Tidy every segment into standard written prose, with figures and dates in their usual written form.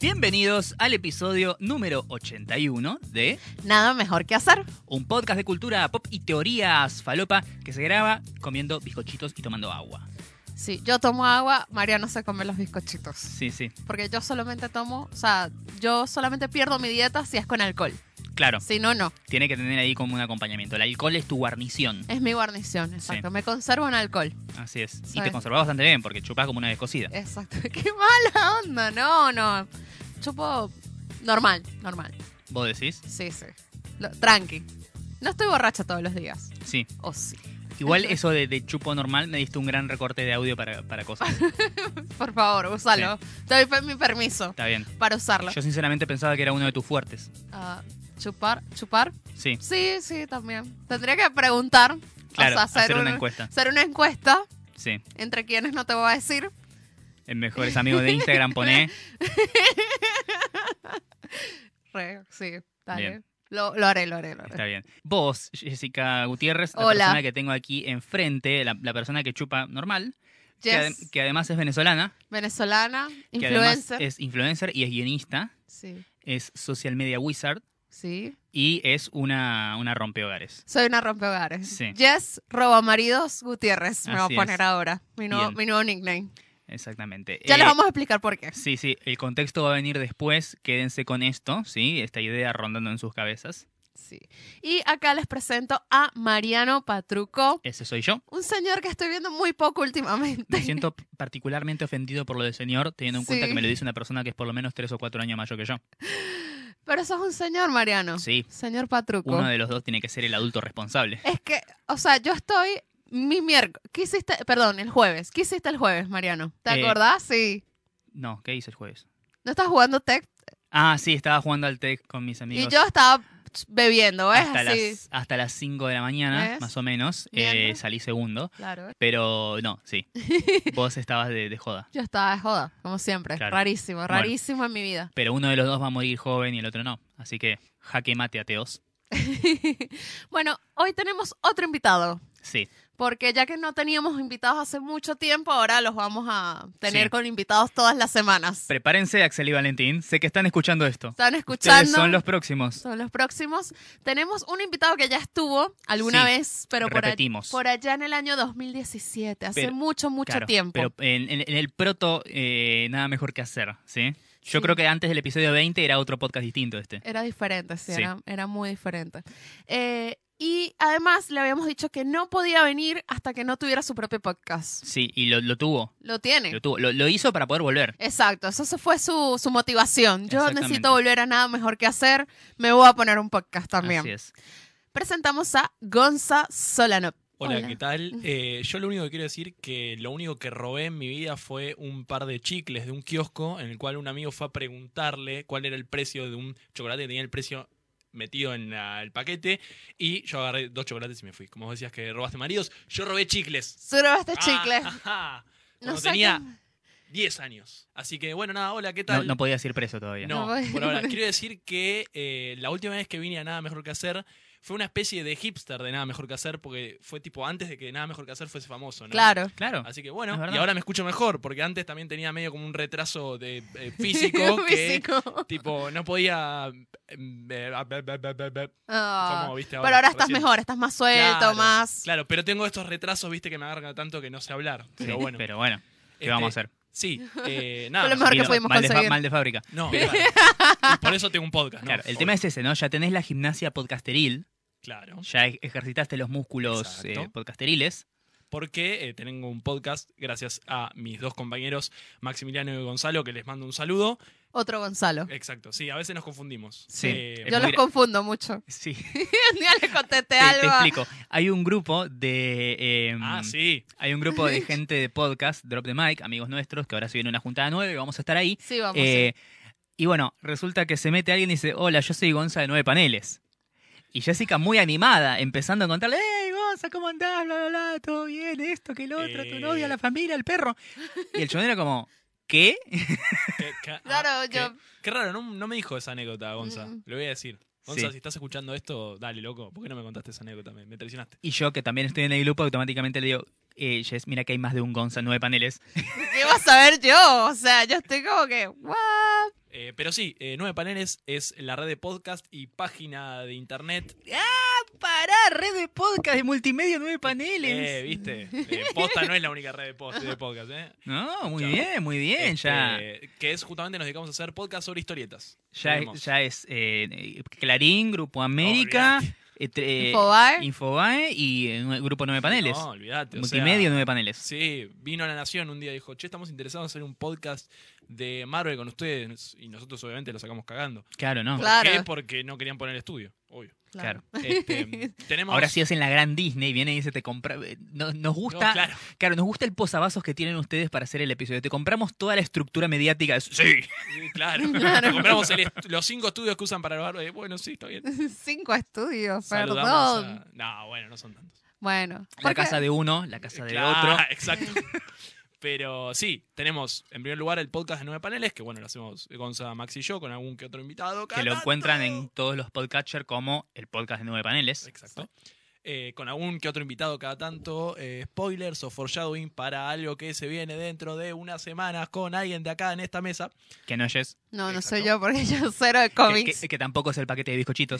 Bienvenidos al episodio número 81 de Nada mejor que hacer. un podcast de cultura pop y teorías falopa que se graba comiendo bizcochitos y tomando agua. Sí, yo tomo agua, María no se come los bizcochitos. Sí, sí, Porque yo solamente yo solamente pierdo mi dieta si es con alcohol. claro. Si no, no. Tiene que tener ahí como un acompañamiento. El alcohol es tu guarnición. Es mi guarnición, exacto. Sí. Me conservo en alcohol. Así es. Y te ¿Sabes? conservás bastante bien porque chupás como una descosida. Exacto. Qué mala onda. No. Chupo normal. ¿Vos decís? Sí. Tranqui. No estoy borracha todos los días. Sí. O sí. Igual eso de chupo normal me diste un gran recorte de audio para cosas. Por favor, úsalo. Te doy mi permiso Está bien. para usarlo. Yo sinceramente pensaba que era uno de tus fuertes. ¿Chupar? Sí. Sí, también. Tendría que preguntar. Claro, O sea, hacer una encuesta. Hacer una encuesta Sí. entre quienes no te voy a decir. En mejores amigos de Instagram poné. Sí, está Bien. bien. Lo haré. Está bien. Vos, Jessica Gutiérrez, la Hola. persona que tengo aquí enfrente, la persona que chupa normal, Jess, que además es venezolana, venezolana, que además influencer. es influencer y es guionista, Sí, es social media wizard sí. y es una rompehogares. Soy una rompehogares. Sí. Jess Robamaridos Gutiérrez me voy Así a poner es. ahora. Mi nuevo Bien. nickname. Exactamente. Ya les vamos a explicar por qué. Sí, el contexto va a venir después, quédense con esto, ¿sí? Esta idea rondando en sus cabezas. Sí. Y acá les presento a Mariano Patruco, Ese soy yo. un señor que estoy viendo muy poco últimamente. Me siento particularmente ofendido por lo del señor, teniendo en cuenta Sí. que me lo dice una persona que es por lo menos 3 o 4 años mayor que yo. Pero sos un señor, Mariano. Sí. Señor Patruco. Uno de los dos tiene que ser el adulto responsable. Es que, o sea, yo estoy mi miércoles. ¿Qué hiciste? Perdón, el jueves. ¿Qué hiciste el jueves, Mariano? ¿Te acordás? Sí. No, ¿qué hice el jueves? ¿No estás jugando tech? Ah, sí, estaba jugando al TEC con mis amigos. Y yo estaba bebiendo, ¿ves? Hasta las 5 de la mañana, ¿Ves? más o menos. Bien. Salí segundo. Claro. Pero no, sí. Vos estabas de joda. Yo estaba de joda, como siempre. Claro. Rarísimo en mi vida. Pero uno de los dos va a morir joven y el otro no. Así que jaque mate, ateos. Bueno, hoy tenemos otro invitado. Sí. Porque ya que no teníamos invitados hace mucho tiempo, ahora los vamos a tener Sí. con invitados todas las semanas. Prepárense, Axel y Valentín. Sé que están escuchando esto. ¿Están Ustedes escuchando? son los próximos. Son los próximos. Tenemos un invitado que ya estuvo alguna Sí, vez, pero repetimos. por allá en el año 2017, hace Pero- mucho Claro, tiempo. Pero en el proto, nada mejor que hacer, ¿sí? Yo Sí. creo que antes del episodio 20 era otro podcast distinto este. Era diferente, sí, Sí. Era muy diferente. Y además le habíamos dicho que no podía venir hasta que no tuviera su propio podcast. Sí, y lo tuvo. Lo tiene. Lo tuvo. Lo hizo para poder volver. Exacto, eso fue su motivación. Yo Exactamente. necesito volver a nada mejor que hacer, me voy a poner un podcast también. Así es. Presentamos a Gonza Solano. Hola, ¿qué tal? Yo lo único que quiero decir que lo único que robé en mi vida fue un par de chicles de un kiosco en el cual un amigo fue a preguntarle cuál era el precio de un chocolate que tenía el precio metido en el paquete y yo agarré 2 chocolates y me fui. Como vos decías que robaste maridos, yo robé chicles. Solo este chicle. Ajá. No Cuando sé tenía qué- 10 años. Así que bueno, nada, hola, ¿qué No, tal? no podías ir preso todavía. No, No voy. por ahora. Quiero decir que la última vez que vine a Nada Mejor Que Hacer fue una especie de hipster de Nada Mejor Que Hacer porque fue tipo antes de que Nada Mejor Que Hacer fuese famoso, ¿no? Claro. Claro. Así que Es bueno, verdad. y ahora me escucho mejor porque antes también tenía medio como un retraso de físico que Físico. tipo no podía Ah, como viste pero ahora estás recién. mejor, estás más suelto, Claro, más... Claro, pero tengo estos retrasos, viste, que me agarran tanto que no sé hablar. Pero Sí, bueno. Pero bueno, ¿qué Este, vamos a hacer? Sí, Fue nada. lo mejor que Vino pudimos mal conseguir. mal de fábrica. No, claro. Y por eso tengo un podcast, ¿no? Claro, el Obvio. tema es ese, ¿no? Ya tenés la gimnasia podcasteril, Claro. ya ejercitaste los músculos Exacto. podcasteriles. Porque tengo un podcast gracias a mis dos compañeros Maximiliano y Gonzalo, que les mando un saludo. Otro Gonzalo. Exacto, sí, a veces nos confundimos. Sí. Eh, Yo muy los confundo mucho. Sí, Un día le contesté te algo. explico. Hay un grupo de... sí. Hay un grupo de gente de podcast, Drop the Mic, amigos nuestros, que ahora se viene una juntada nueva y vamos a estar ahí. Sí, vamos. Y bueno, resulta que se mete alguien y dice, hola, yo soy Gonza de 9 Paneles. Y Jessica muy animada, empezando a contarle, hey Gonza, ¿cómo andás? Bla, bla, bla, todo bien, esto, que el otro, tu novia, la familia, el perro. Y el chabón era como, ¿qué? Claro, qué, yo- qué raro, no me dijo esa anécdota, Gonza. Mm. Lo voy a decir. Gonza, Sí. si estás escuchando esto, dale, loco. ¿Por qué no me contaste esa anécdota? Me traicionaste. Y yo, que también estoy en el grupo, automáticamente le digo, Jess, mira que hay más de un Gonza en 9 Paneles. ¿Qué vas a ver yo? O sea, yo estoy como que, ¿what? Pero sí, 9 Paneles es la red de podcast y página de internet. Pará, red de podcast de multimedia 9 paneles. ¿Viste? Posta no es la única red de podcast, No, muy Chao. bien, muy bien. Ya Que es justamente nos dedicamos a hacer podcast sobre historietas. ya Tenemos- es Clarín, Grupo América, Infobae y Grupo 9 paneles. No, olvídate. Multimedia 9 paneles. Sí, vino a La Nación un día y dijo, che, estamos interesados en hacer un podcast de Marvel con ustedes. Y nosotros obviamente lo sacamos cagando. Claro, ¿no? Claro. ¿Por qué? Porque no querían poner estudio, obvio. Claro. Tenemos... Ahora sí hacen la gran Disney, viene y dice, te compra... Nos gusta... No, claro. Claro, nos gusta el posavasos que tienen ustedes para hacer el episodio. Te compramos toda la estructura mediática. Sí. Sí, claro. Compramos los 5 estudios que usan para grabar. Bueno, sí, está bien. 5 estudios, Saludamos perdón. No, bueno, no son tantos. Bueno. La porque- casa de uno, la casa de Claro, otro. Exacto. Pero sí, tenemos en primer lugar el podcast de 9 paneles, que bueno, lo hacemos Gonza, Max y yo, con algún que otro invitado. Que lo encuentran en todos los podcatchers como el podcast de 9 paneles. Exacto. Con algún que otro invitado cada tanto, spoilers o foreshadowing para algo que se viene dentro de unas semanas con alguien de acá en esta mesa. Que no es. No Exacto. soy yo porque yo cero de cómics. Que tampoco es el paquete de bizcochitos.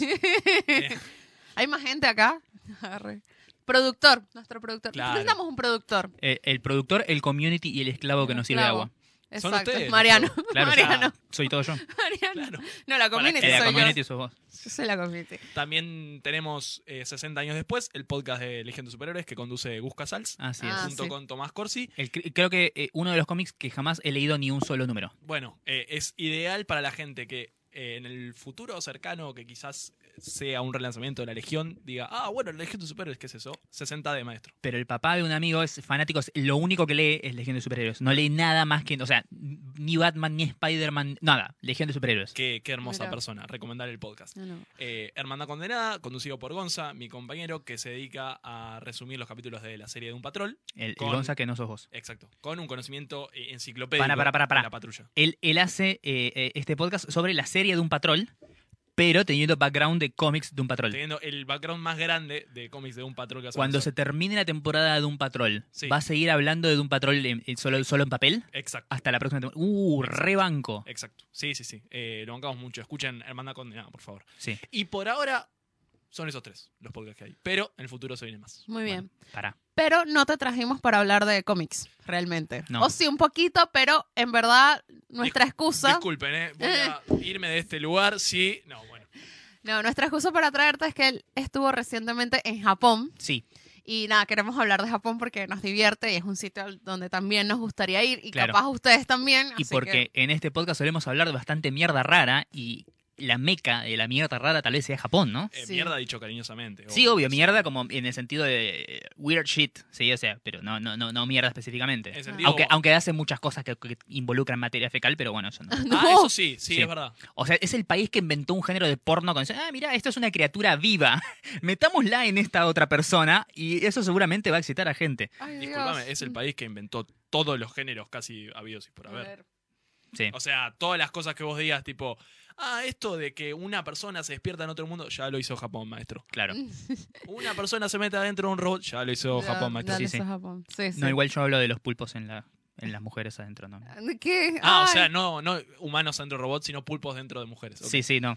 Hay más gente acá. Arre. Productor, nuestro productor. Claro. Necesitamos un productor. El productor, el community y el esclavo que nos sirve Esclavo. agua. Son Exacto. ustedes, Mariano. Claro, Mariano. soy todo yo. Mariano. Claro. No, la community Para que La soy community sos vos. yo. Yo soy la community. También tenemos 60 años después el podcast de Legión de Superhéroes que conduce Gus Casals, Así es. Ah, junto sí. con Tomás Corsi. Creo que uno de los cómics que jamás he leído ni un solo número. Bueno, es ideal para la gente que en el futuro cercano, que quizás sea un relanzamiento de la Legión, diga, bueno, la Legión de Superhéroes, ¿qué es eso? 60 de maestro. Pero el papá de un amigo es fanático, lo único que lee es Legión de Superhéroes. No lee nada más que, o sea, ni Batman, ni Spider-Man, nada. Legión de Superhéroes. Qué hermosa Mira. persona, recomendar el podcast. No. Hermandad Condenada, conducido por Gonza, mi compañero, que se dedica a resumir los capítulos de la serie de Un Patrol. El Con- Gonza que no sos vos. Exacto, con un conocimiento enciclopédico Para. de la patrulla. Él hace este podcast sobre la serie de un patrol, pero teniendo background de cómics de un patrol. Teniendo el background más grande de cómics de Un Patrol que hace Cuando Gonza. se termine la temporada de un patrol, Sí. ¿va a seguir hablando de un patrol solo en papel? Exacto. Hasta la próxima temporada. Rebanco. Exacto. Sí. Lo bancamos mucho. Escuchen Hermandad Condenada, por favor. Sí, Y por ahora son esos 3 los podcasts que hay. Pero en el futuro se vienen más. Muy bien. pará. Pero no te trajimos para hablar de cómics, realmente. No. O sí, un poquito, pero en verdad nuestra excusa... Disculpen, voy a irme de este lugar. Sí. No, bueno. No, nuestra excusa para traerte es que él estuvo recientemente en Japón. Sí, Y nada, queremos hablar de Japón porque nos divierte y es un sitio donde también nos gustaría ir. Y Claro. capaz ustedes también. y así porque en este podcast solemos hablar de bastante mierda rara y la meca de la mierda rara tal vez sea Japón, ¿no? Sí. Mierda dicho cariñosamente. Sí, obvio, mierda como en el sentido de weird shit, sí, o sea, pero no mierda específicamente. En sentido- Aunque hace muchas cosas que involucran materia fecal, pero bueno, eso no. Eso sí, Sí. es verdad. O sea, es el país que inventó un género de porno con mira, esto es una criatura viva. Metámosla en esta otra persona y eso seguramente va a excitar a gente. Ay, Dios. Disculpame, es el país que inventó todos los géneros casi habidos y por A haber. ver. Sí. O sea, todas las cosas que vos digas, tipo, esto de que una persona se despierta en otro mundo, ya lo hizo Japón, maestro. Claro. Una persona se mete adentro de un robot, ya lo hizo Ya, Japón, maestro. ya lo Sí, hizo sí. Japón. Sí, sí. No, igual yo hablo de los pulpos en las mujeres adentro, ¿no? ¿Qué? O Ay. sea, no humanos dentro de robots, sino pulpos dentro de mujeres. Ok. Sí, no.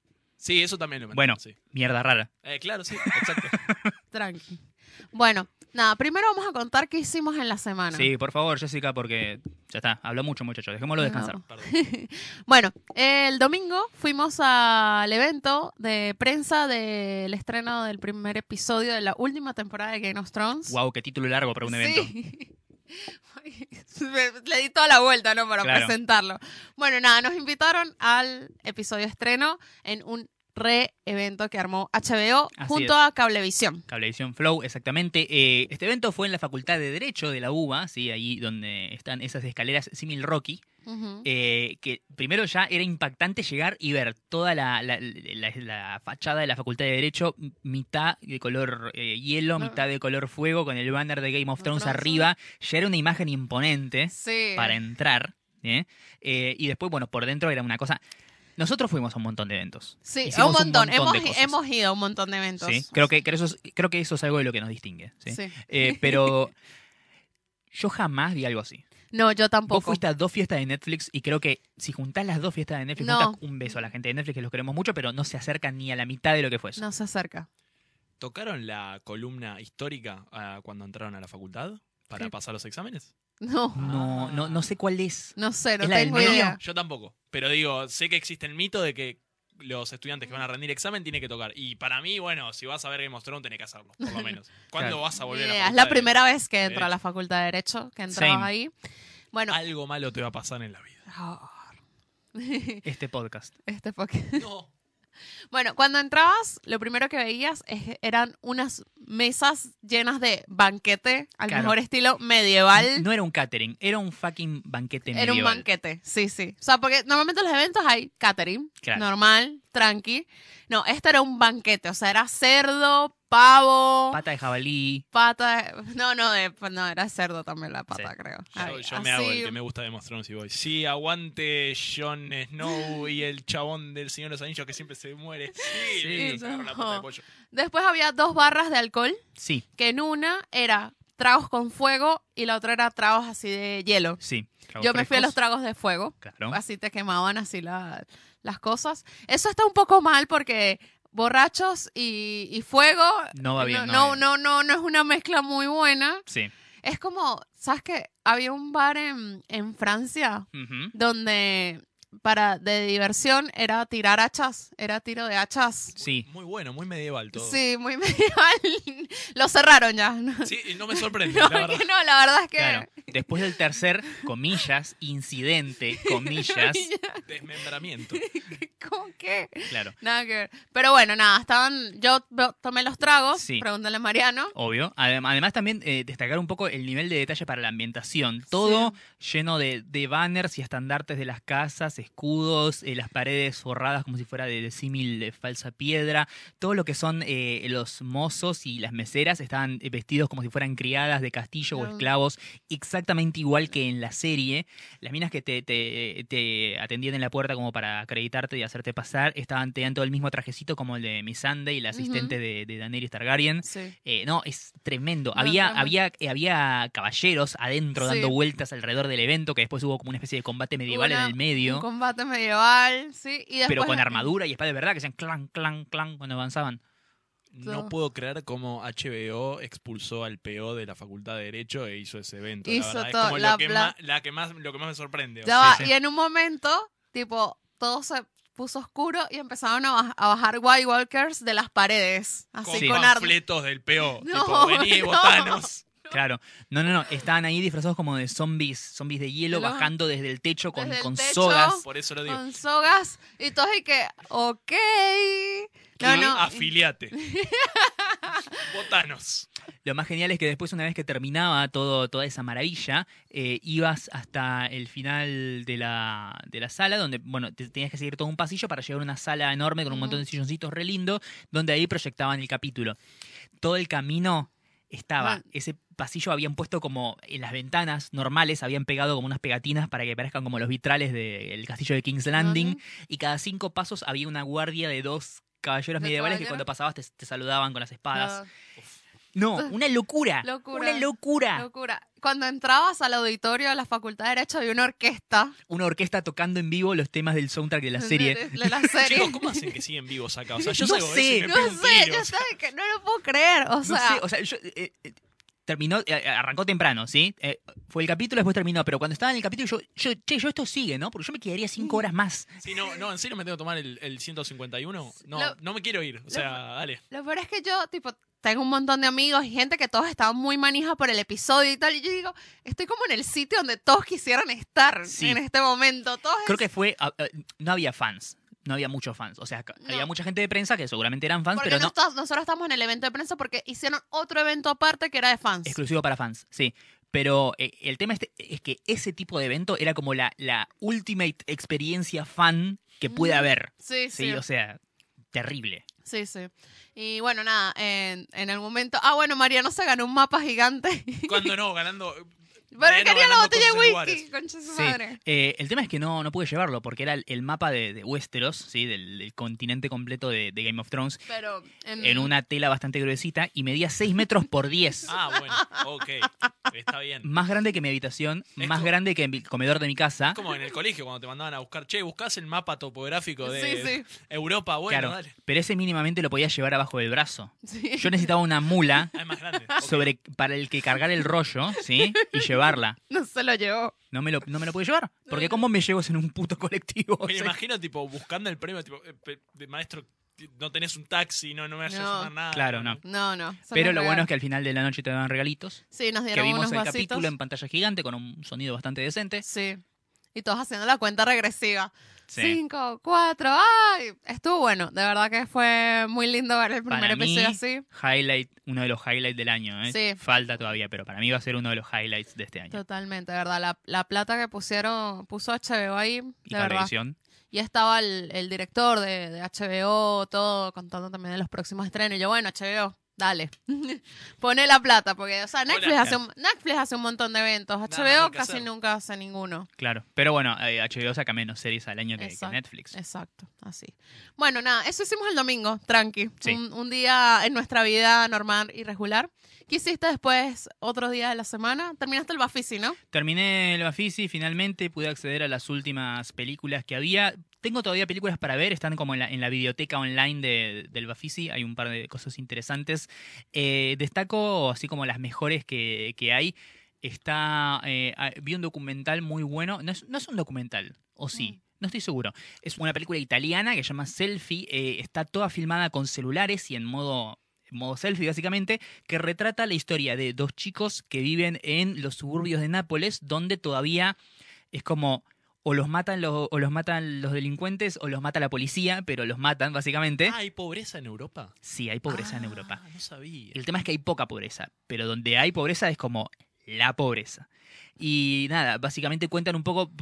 Sí, eso también lo inventaron, Bueno, sí. mierda rara. Claro, sí, exacto. Tranqui. Bueno, nada, primero vamos a contar qué hicimos en la semana. Sí, por favor, Jessica, porque ya está, habló mucho, muchacho. Dejémoslo descansar. No. Perdón. Bueno, el domingo fuimos al evento de prensa del estreno del primer episodio de la última temporada de Game of Thrones. Wow, qué título largo para un evento. Sí. Le di toda la vuelta, ¿no? Para Claro. presentarlo. Bueno, nada, nos invitaron al episodio estreno en un re-evento que armó HBO Así junto es. a Cablevisión. Cablevisión Flow, exactamente. Este evento fue en la Facultad de Derecho de la UBA, ¿sí? Ahí donde están esas escaleras símil Rocky. Ujú. Que primero ya era impactante llegar y ver toda la fachada de la Facultad de Derecho, mitad de color hielo, No. mitad de color fuego, con el banner de Game of Thrones Thrones. arriba. Ya era una imagen imponente Sí. para entrar. Y después, bueno, por dentro era una cosa... Nosotros fuimos a un montón de eventos. Sí, Hicimos un montón. de cosas. Hemos ido a un montón de eventos. ¿Sí? Creo que eso es algo de lo que nos distingue. ¿sí? Sí. Pero yo jamás vi algo así. No, yo tampoco. Vos fuiste a 2 fiestas de Netflix y creo que si juntás las 2 fiestas de Netflix, No. juntás un beso a la gente de Netflix, que los queremos mucho, pero no se acercan ni a la mitad de lo que fue eso. No se acerca. ¿Tocaron la columna histórica cuando entraron a la facultad para ¿Qué? pasar los exámenes? No, No sé cuál es. no sé, no ¿Es la del tengo medio? idea. Yo tampoco. Pero digo, sé que existe el mito de que los estudiantes que van a rendir examen tienen que tocar. Y para mí, bueno, si vas a ver Game of Thrones, tenés que hacerlo, por lo menos. ¿Cuándo Claro. vas a volver Ni a la idea. Es facultad la primera vez que entro a la Derecho? Facultad de Derecho, que entraba Same. ahí. Bueno. Algo malo te va a pasar en la vida. Este podcast. Este porque... No. Bueno, cuando entrabas, lo primero que veías eran unas mesas llenas de banquete, al Claro. mejor estilo medieval. No era un catering, era un fucking banquete Era un medieval. banquete, sí, sí. O sea, porque normalmente en los eventos hay catering, Claro. normal, tranqui. No, este era un banquete, o sea, era cerdo, pavo, Pata de jabalí. pata... No, era cerdo también la pata, Sí. creo. Yo me hago el que me gusta de Game of Thrones y voy. Sí, aguante Jon Snow y el chabón del Señor de los Anillos que siempre se muere. Sí, Sí. se agarra la pata de pollo. Después había 2 barras de alcohol, Sí, que en una era tragos con fuego y la otra era tragos así de hielo. sí. tragos Yo me fui a los frescos. tragos de fuego. Claro. Así te quemaban así las cosas. Eso está un poco mal porque borrachos y fuego No va bien, no, no va no es una mezcla muy buena. Sí. Es como, ¿sabes qué? Había un bar en Francia Ujú. donde de diversión era tirar hachas, era tiro de hachas. Sí. Muy bueno, muy medieval todo. Sí, muy medieval. Lo cerraron ya. Sí, y no me sorprende, No, la verdad. que no, la verdad es que... Claro. Después del tercer, comillas, incidente, comillas. Desmembramiento. ¿Cómo que? Claro. Nada que ver. Pero bueno, nada, yo tomé los tragos, Sí. pregúntale a Mariano. Obvio. Además también destacar un poco el nivel de detalle para la ambientación. Todo lleno de banners y estandartes de las casas, escudos, las paredes forradas como si fuera de símil de falsa piedra. Todo lo que son los mozos y las meseras estaban vestidos como si fueran criadas de castillo o No. esclavos, exactamente igual que en la serie. Las minas que te atendían en la puerta como para acreditarte y hacerte pasar, tenían todo el mismo trajecito como el de Missandei, la asistente de Daenerys Targaryen. Sí. No, es tremendo. No, había, tremendo. había caballeros adentro Sí. dando vueltas alrededor del evento, que después hubo como una especie de combate medieval en el Un medio, combate medieval, sí. Y después, pero con armadura y espada de verdad, que hacían clan, clan, clan cuando avanzaban. No puedo creer cómo HBO expulsó al PO de la Facultad de Derecho e hizo ese evento. Hizo la verdad. todo, Es como la- lo que la- más me sorprende. o Ya sea, va, sí. y en un momento, tipo, todo se puso oscuro y empezaron a bajar White Walkers de las paredes. Así con Sí. con armas. panfletos del PO. No, tipo, vení, no. votanos. Claro. No. Estaban ahí disfrazados como de zombies de hielo, Hello. bajando desde el techo con, Desde el con techo. sogas. Por eso lo digo. Con sogas y todo y que, ok. No, Y no. afiliate. Votanos. Lo más genial es que después, una vez que terminaba toda esa maravilla, ibas hasta el final de la sala, donde, bueno, tenías que seguir todo un pasillo para llegar a una sala enorme con un montón de silloncitos re lindo, donde ahí proyectaban el capítulo. Todo el camino estaba, Ah. ese pasillo habían puesto como en las ventanas normales, habían pegado como unas pegatinas para que parezcan como los vitrales del castillo de King's Landing, Ujú. y cada 5 pasos había una guardia de 2 caballeros ¿De medievales que caballero? cuando pasabas te saludaban con las espadas. No. No, una locura. Locura. Una locura. Locura. Cuando entrabas al auditorio de la Facultad de Derecho había una orquesta. Una orquesta tocando en vivo los temas del soundtrack de la serie. De la serie. Chicos, ¿cómo hacen que siguen vivos acá? O sea, yo No salgo sé. de eso y me No pego un sé, tiro, yo o sea. sabes que no lo puedo creer. O No sea, sé, o sea, terminó, arrancó temprano, ¿sí? Fue el capítulo, después terminó, pero cuando estaba en el capítulo yo esto sigue, ¿no? Porque yo me quedaría 5 horas más. Sí, no, ¿en serio me tengo que tomar el 151? No, Lo- no me quiero ir. O sea, dale. lo peor es que yo, tipo, tengo un montón de amigos y gente que todos estaban muy manija por el episodio y tal. Y yo digo, estoy como en el sitio donde todos quisieran estar Sí. en este momento. Todos Creo que no había fans. No había muchos fans. O sea, había mucha gente de prensa que seguramente eran fans, porque pero no. nosotros estamos en el evento de prensa porque hicieron otro evento aparte que era de fans. Exclusivo para fans, sí. Pero el tema es que ese tipo de evento era como la ultimate experiencia fan que puede haber. Sí, Sí, sí. o sea, terrible. Sí, sí. Y bueno, nada, en el momento... Ah, bueno, Mariano se ganó un mapa gigante. Cuando no, ganando. Pero Mariano quería la ganando botella de cosas en whisky, lugares. concha de su Sí. madre. El tema es que no pude llevarlo porque era el mapa de Westeros, ¿sí? Del continente completo de Game of Thrones, Pero en una tela bastante gruesita y medía 6 metros por 10. Ah, bueno, ok. Está bien. Más grande que mi habitación, Es más como- grande que el comedor de mi casa. Es como en el colegio cuando te mandaban a buscar, che, buscás el mapa topográfico de Sí. Europa. Bueno, Claro, dale. pero ese mínimamente lo podía llevar abajo del brazo. Sí. Yo necesitaba una mula Ah, es más grande. Ok. para el que cargar el rollo, ¿sí? Y llevarla. No se lo llevó. No me lo pude llevar. Porque ¿cómo me llevo eso en un puto colectivo? Me O sea, imagino, tipo, buscando el premio, tipo, de maestro, no tenés un taxi, no me vayas No. a llamar nada. Claro, no. No. eso Pero no lo es bueno real. es que al final de la noche te daban regalitos. Sí, nos Que dieron vimos unos el vasitos. capítulo en pantalla gigante con un sonido bastante decente. Sí. Y todos haciendo la cuenta regresiva. Sí. 5, 4, ¡ay! Estuvo bueno. De verdad que fue muy lindo ver el primer Para mí, episodio así. uno de los highlights del año. ¿eh? Sí. Falta todavía, pero para mí va a ser uno de los highlights de este año. Totalmente, de verdad. La plata que puso HBO ahí, Y de verdad. televisión. Y estaba el director de HBO, todo, contando también de los próximos estrenos. Y yo, bueno, HBO, dale. Pone la plata, porque, o sea, Netflix hace un montón de eventos. Nada HBO mejor que casi hacer. nunca hace ninguno. Claro. Pero bueno, HBO saca menos series al año que Exacto, Netflix. Exacto, así. Bueno, nada, eso hicimos el domingo, tranqui. Sí. Un día en nuestra vida normal y regular. ¿Qué hiciste después, otros días de la semana? Terminaste el Bafisi, ¿no? Terminé el Bafisi, finalmente pude acceder a las últimas películas que había. Tengo todavía películas para ver, están como en la biblioteca online del Bafisi, hay un par de cosas interesantes. Destaco así como las mejores que hay. Vi un documental muy bueno, no es un documental, o sí. No estoy seguro. Es una película italiana que se llama Selfie. Está toda filmada con celulares y en modo selfie básicamente, que retrata la historia de dos chicos que viven en los suburbios de Nápoles, donde todavía es como o los matan los delincuentes o los mata la policía, pero los matan básicamente. Ah, ¿hay pobreza en Europa? Sí, hay pobreza en Europa. No sabía. El tema es que hay poca pobreza, pero donde hay pobreza es como la pobreza. Y nada, básicamente cuentan un poco,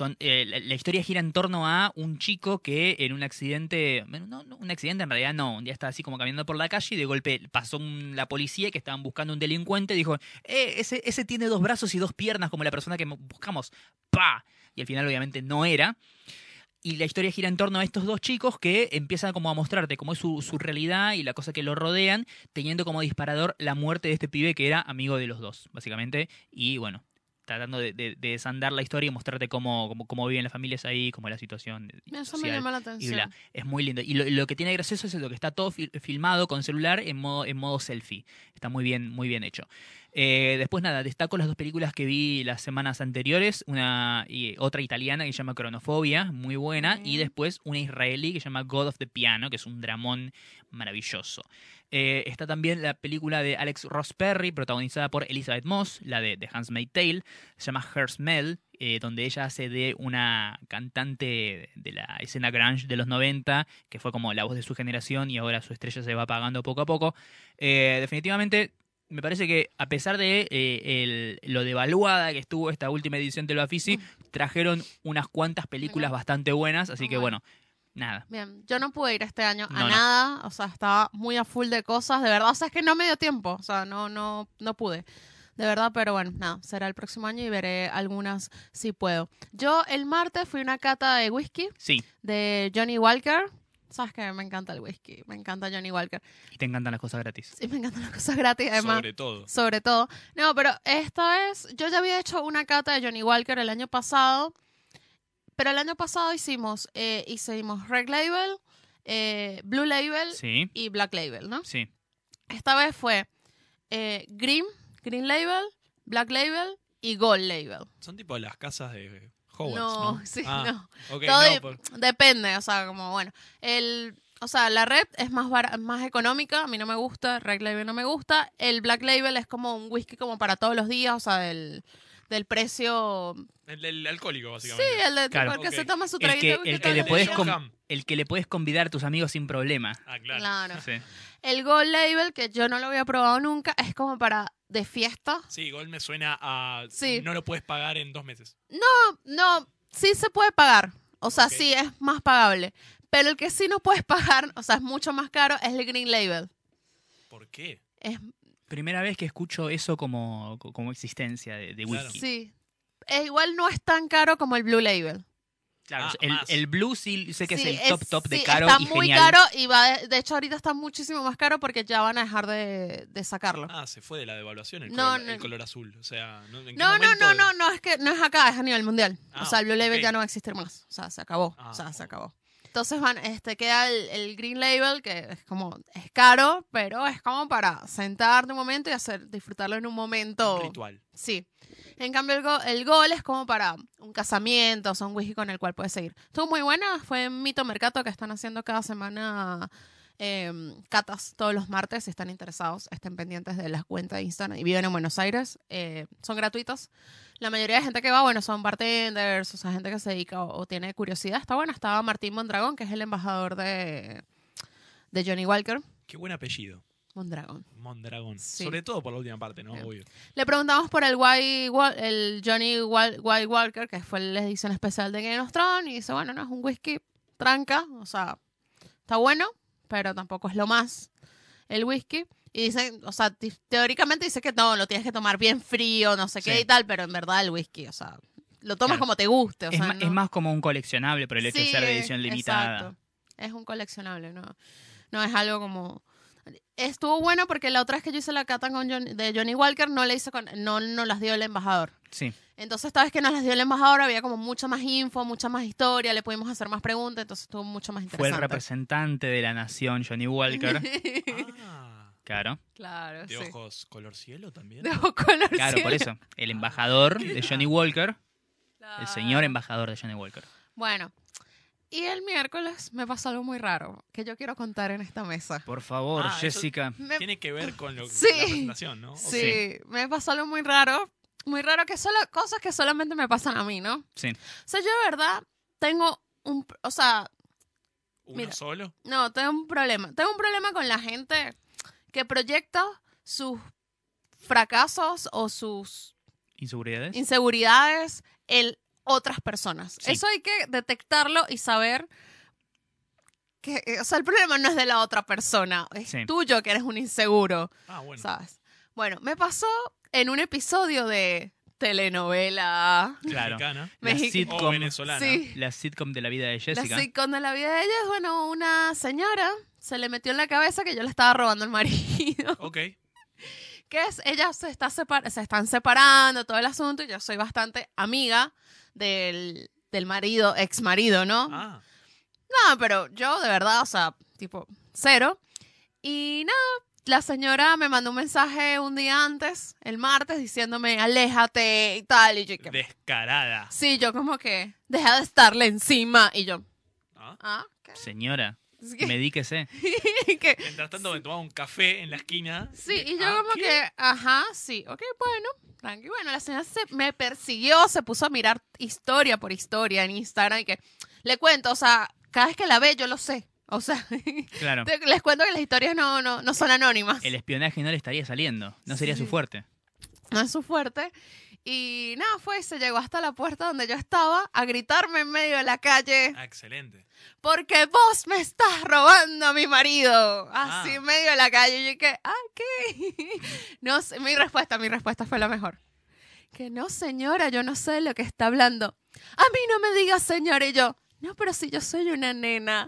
la historia gira en torno a un chico que en un accidente, un accidente en realidad no, un día estaba así como caminando por la calle y de golpe pasó la policía que estaban buscando un delincuente, dijo, ese tiene 2 brazos y 2 piernas como la persona que buscamos, ¡pa! Y al final obviamente no era. Y la historia gira en torno a estos dos chicos que empiezan como a mostrarte cómo es su realidad y la cosa que lo rodean, teniendo como disparador la muerte de este pibe que era amigo de los dos, básicamente. Y bueno, tratando de desandar la historia y mostrarte cómo viven las familias ahí, cómo es la situación Eso me social llama la y bla. atención. Es muy lindo. Y lo que tiene gracioso es lo que está todo filmado con celular en modo selfie. Está muy bien hecho. Después nada, destaco las 2 películas que vi las semanas anteriores, una y otra italiana que se llama Cronofobia, muy buena, y después una israelí que se llama God of the Piano, que es un dramón maravilloso. Está también la película de Alex Ross Perry, protagonizada por Elizabeth Moss, la de Handmaid's Tale, se llama Her Smell, donde ella hace de una cantante de la escena grunge de los 90, que fue como la voz de su generación y ahora su estrella se va apagando poco a poco. Definitivamente me parece que a pesar de lo devaluada que estuvo esta última edición del Bafisi, trajeron unas cuantas películas bastante buenas, así que bueno, nada. Bien, yo no pude ir este año a No. nada, o sea, estaba muy a full de cosas, de verdad, o sea, es que no me dio tiempo, o sea, no pude, de verdad, pero bueno, nada, será el próximo año y veré algunas si puedo. Yo el martes fui a una cata de whisky Sí, de Johnny Walker, sabes que me encanta el whisky, me encanta Johnny Walker, y te encantan las cosas gratis. sí, me encantan las cosas gratis, además. Sobre todo. No, pero esta vez, yo ya había hecho una cata de Johnny Walker el año pasado, pero el año pasado hicimos Red Label, Blue Label Sí, y Black Label, ¿no? sí. Esta vez fue Green Label, Black Label y Gold Label. Son tipo las casas de Hogwarts, ¿no? No, sí, Ah, no. ok, Todo no, por- depende, o sea, como bueno, o sea, la red es más económica, a mí no me gusta, Red Label no me gusta, el Black Label es como un whisky como para todos los días, o sea, del precio. el alcohólico, Sí, básicamente. el de Claro. porque Ok. se toma su El traguito que, de whisky el, que todos le los puedes días. John Hamm. el que le puedes convidar a tus amigos sin problema. Ah, claro. Claro. Sí. El Gold Label, que yo no lo había probado nunca, es como para de fiesta. Sí, Gold me suena a... Sí. No lo puedes pagar en 2 meses. No, sí se puede pagar. O sea, Ok. sí es más pagable. Pero el que sí no puedes pagar, o sea, es mucho más caro, es el Green Label. ¿Por qué? Es, Primera vez que escucho eso como existencia de Claro. whisky. Sí. Igual no es tan caro como el Blue Label. Claro, Ah, el, más. el blue sí sé que Sí, es el top de sí, caro está y muy genial. caro y de hecho ahorita está muchísimo más caro porque ya van a dejar de sacarlo. Ah, se fue de la devaluación el, No, color, no. el color azul. O sea, ¿en qué No, momento no, es que no es acá, es a nivel mundial. Ah, o sea, el Blue Label ok. ya no va a existir más. O sea, se acabó. Ah, o sea, se oh. acabó. Entonces queda el Green Label, que es caro, pero es como para sentarte un momento y disfrutarlo en un momento. Un ritual. Sí. En cambio, el Gol es como para un casamiento, o sea, un whisky con el cual puedes seguir. Estuvo muy buena, fue en Mito Mercato, que están haciendo cada semana catas todos los martes. Si están interesados, estén pendientes de las cuentas de Instagram y viven en Buenos Aires. Son gratuitos. La mayoría de gente que va, bueno, son bartenders, o sea, gente que se dedica o tiene curiosidad. Está bueno. Estaba Martín Mondragón, que es el embajador de Johnny Walker. Qué buen apellido. Mondragón. Mondragón. Sí. Sobre todo por la última parte, ¿no? Bien. Obvio. Le preguntamos por el Johnny White Walker, que fue la edición especial de Game of Thrones, y dice, bueno, no, es un whisky tranca, o sea, está bueno, pero tampoco es lo más el whisky. Y dice, o sea, teóricamente dice que no, lo tienes que tomar bien frío, no sé qué Sí. y tal, pero en verdad el whisky, o sea, lo tomas Claro. como te guste. O Es, sea, ma- no- es más como un coleccionable por el hecho de Sí, ser de edición limitada. exacto. Es un coleccionable, no es algo como... Estuvo bueno porque la otra vez que yo hice la cata de Johnny Walker no le hice no las dio el embajador. Sí. Entonces esta vez que nos las dio el embajador había como mucha más info, mucha más historia, le pudimos hacer más preguntas, entonces estuvo mucho más Fue el interesante. representante de la nación, Johnny Walker. Ah, Claro. Claro, de sí. ojos color cielo también. De ojos color Claro, por cielo. eso. El embajador de Johnny Walker. Claro. El señor embajador de Johnny Walker. Bueno, y el miércoles me pasó algo muy raro que yo quiero contar en esta mesa. Por favor, Ah, eso- Jessica. Tiene que ver con Sí. la presentación, ¿no? Sí, me pasó algo muy raro que solo cosas que solamente me pasan a mí, ¿no? Sí. O sea, yo de verdad tengo o sea, ¿Uno Mira. solo? no, tengo un problema. Tengo un problema con la gente que proyecta sus fracasos o sus ¿Inseguridades? inseguridades en otras personas. Sí. Eso hay que detectarlo y saber que, o sea, el problema no es de la otra persona, es Sí. tuyo que eres un inseguro, Ah, bueno. ¿sabes? Bueno, me pasó en un episodio de telenovela. Claro. Mexicana. La Mexi- O sitcom, venezolana. Sí. la sitcom de la vida de La Jessica. sitcom de la vida de ella es, bueno, una señora se le metió en la cabeza que yo le estaba robando el marido. Ok. Que es, ellas se están separando, todo el asunto, y yo soy bastante amiga del marido, ex marido, ¿no? Ah, No, pero yo de verdad, o sea, tipo, cero. Y nada, la señora me mandó un mensaje un día antes, el martes, diciéndome, aléjate y tal, y yo que... descarada. Sí, yo como que, deja de estarle encima, y yo, Ah. ¿qué? Señora, Es que- medíquese. que- Mientras tanto me tomaba un café en la esquina. Sí, y yo Ah, como ¿qué? que, ajá, sí, ok, bueno, tranqui. Bueno, la señora me persiguió, se puso a mirar historia por historia en Instagram y que le cuento, o sea, cada vez que la ve yo lo sé. O sea, Claro. les cuento que las historias no son anónimas. El espionaje no le estaría saliendo. No sería Sí. su fuerte. No es su fuerte. Y nada, se llegó hasta la puerta donde yo estaba a gritarme en medio de la calle, Ah, excelente. porque vos me estás robando a mi marido. Así Ah. en medio de la calle. Y yo que, ¿qué? No sé, mi respuesta fue la mejor. Que no, señora, yo no sé de lo que está hablando. A mí no me digas, señora. Y yo, no, pero si yo soy una nena.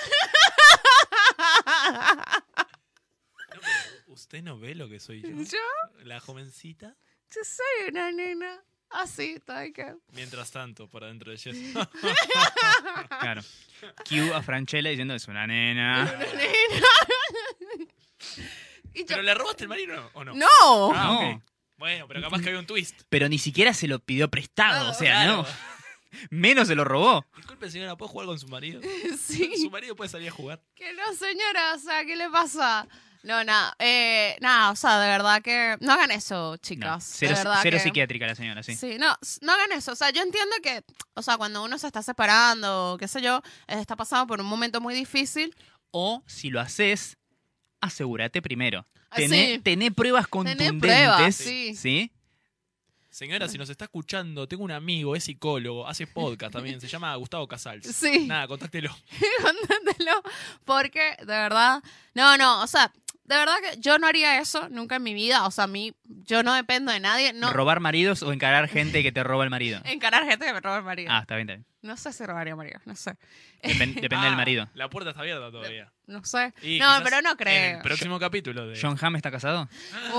No, pero ¿usted no ve lo que soy yo? Yo, La jovencita. yo soy una nena. Así, tal que. Mientras tanto, por adentro de Jess. Claro. Q a Franchella diciendo es una nena. Una nena. Y yo, ¿Pero le robaste el marido o no? no. Ah, No. ok. Bueno, pero capaz que había un twist. Pero ni siquiera se lo pidió prestado. O sea, Claro. no. Menos se lo robó. Disculpe, señora, ¿puedo jugar con su marido? Sí. Su marido puede salir a jugar. Que no, señora, o sea, ¿qué le pasa? No, nada, nada, o sea, de verdad que no hagan eso, No, chicas. cero de verdad cero que... psiquiátrica la señora, sí. Sí, no hagan eso. O sea, yo entiendo que, o sea, cuando uno se está separando, qué sé yo, está pasando por un momento muy difícil. O si lo haces, asegúrate primero. Ah, Tené, sí. tené pruebas Tené contundentes. pruebas, sí. ¿Sí? Señora, si nos está escuchando, tengo un amigo, es psicólogo, hace podcast también, se llama Gustavo Casals. Sí. Nada, contáctelo. Contándelo, porque de verdad, no, o sea, de verdad que yo no haría eso nunca en mi vida. O sea, yo no dependo de nadie. No ¿Robar maridos o encarar gente que te roba el marido? encarar gente que me roba el marido. Ah, está bien, está bien. No sé si robaría marido, no sé. Depende del marido. La puerta está abierta todavía. No sé. Y No, quizás pero no En creo. el próximo capítulo de... ¿John Hamm está casado?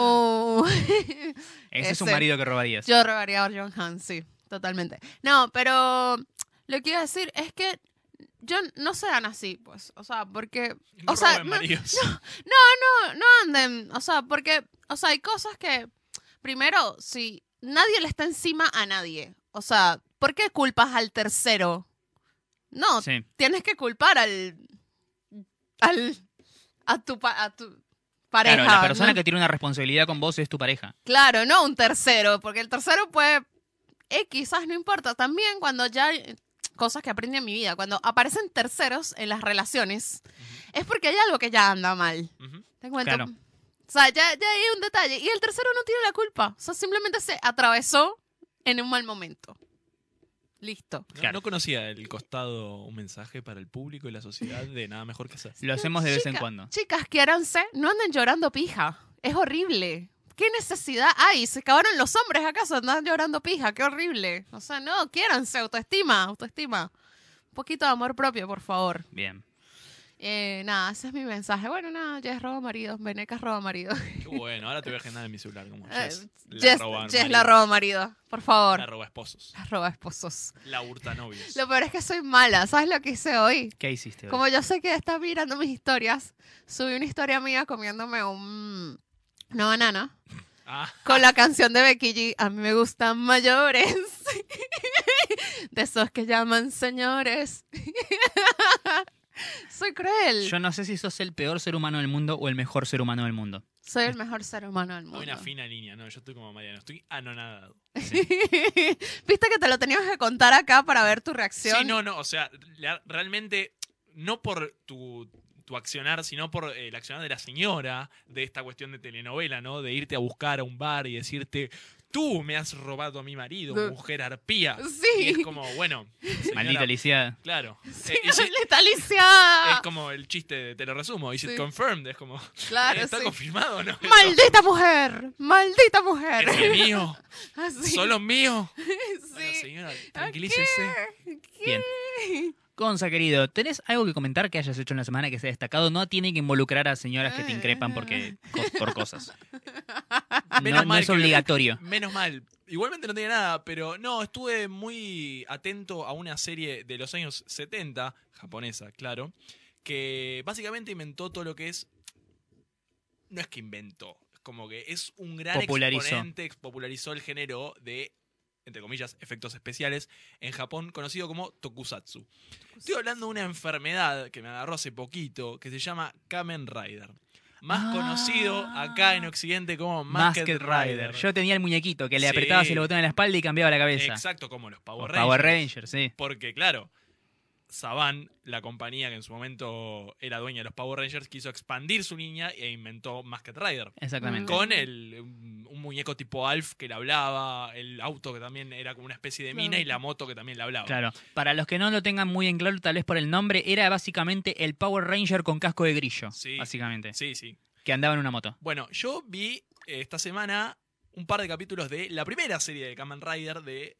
Ese es un Ese. marido que robarías. Yo robaría a John Hamm, sí, totalmente. No, pero lo que iba a decir es que yo no sean así, pues. O sea, porque... No O sea, roben maridos. no anden. O sea, porque... O sea, hay cosas que... Primero, si nadie le está encima a nadie. O sea, ¿por qué culpas al tercero? No, Sí. tienes que culpar a tu pareja. Claro, la persona ¿no? que tiene una responsabilidad con vos es tu pareja. Claro, no un tercero, porque el tercero puede... quizás no importa. También cuando ya... Cosas que aprendí en mi vida. Cuando aparecen terceros en las relaciones, es porque hay algo que ya anda mal. Ujú. ¿Te cuento? Claro. O sea, ya hay un detalle. Y el tercero no tiene la culpa. O sea, simplemente se atravesó en un mal momento. Listo. No, Claro. no conocía el costado, un mensaje para el público y la sociedad de nada mejor que hacer. Lo hacemos de vez en cuando. Chicas, quiéranse. No anden llorando pija. Es horrible. ¿Qué necesidad hay? ¿Se acabaron los hombres acaso? Andan llorando pija. Qué horrible. O sea, no, quiéranse. Autoestima. Un poquito de amor propio, por favor. Bien. Nada, ese es mi mensaje. Bueno, nada, Jess roba marido. Venecas roba marido. Qué bueno, ahora te voy a agendar en mi celular como Jess. Jess la roba marido. Por favor. La roba esposos. La roba esposos. La hurta novios. Lo peor es que soy mala. ¿Sabes lo que hice hoy? ¿Qué hiciste hoy? Como yo sé que estás mirando mis historias, subí una historia mía comiéndome una banana Ah, con la canción de Becky G. A mí me gustan mayores. De esos que llaman señores. Soy cruel. Yo no sé si sos el peor ser humano del mundo o el mejor ser humano del mundo. Soy el mejor ser humano del mundo. hay una fina línea, no, yo estoy como Mariano, estoy anonadado. Viste que te lo teníamos que contar acá para ver tu reacción. Sí, no, o sea, realmente no por tu accionar, sino por el accionar de la señora de esta cuestión de telenovela, ¿no? De irte a buscar a un bar y decirte, tú me has robado a mi marido, mujer arpía. Sí. Y es como, bueno, señora, Maldita lisiada. claro. Sí, Y si- está lisiada. es como el chiste, te lo resumo, is it Sí. confirmed? Es como, Claro, ¿está sí. confirmado no? ¡Maldita mujer! ¡Maldita mujer! ¿Es mío? Así. ¿Solo mío? Bueno, Sí. señora, tranquilícese. Bien. Gonza, querido, ¿tenés algo que comentar que hayas hecho en la semana que sea destacado? No tiene que involucrar a señoras que te increpan por cosas. Menos No mal es que- obligatorio. Menos mal. Igualmente no tenía nada, pero no, estuve muy atento a una serie de los años 70, japonesa, claro, que básicamente inventó todo lo que es... No es que inventó, es como que es un gran exponente, popularizó el género de, entre comillas, efectos especiales en Japón, conocido como tokusatsu. Estoy hablando de una enfermedad que me agarró hace poquito, que se llama Kamen Rider. Más conocido acá en Occidente como Masked Rider. Yo tenía el muñequito que le Sí. apretabas el botón en la espalda y cambiaba la cabeza. Exacto, como los Power O Rangers. Power Rangers, sí. Porque, claro, Saban, la compañía que en su momento era dueña de los Power Rangers, quiso expandir su línea e inventó Masked Rider. Exactamente. Con un muñeco tipo Alf que le hablaba, el auto que también era como una especie de mina y la moto que también le hablaba. Claro. Para los que no lo tengan muy en claro, tal vez por el nombre, era básicamente el Power Ranger con casco de grillo. Sí. Básicamente. Sí, sí. Que andaba en una moto. Bueno, yo vi esta semana un par de capítulos de la primera serie de Kamen Rider de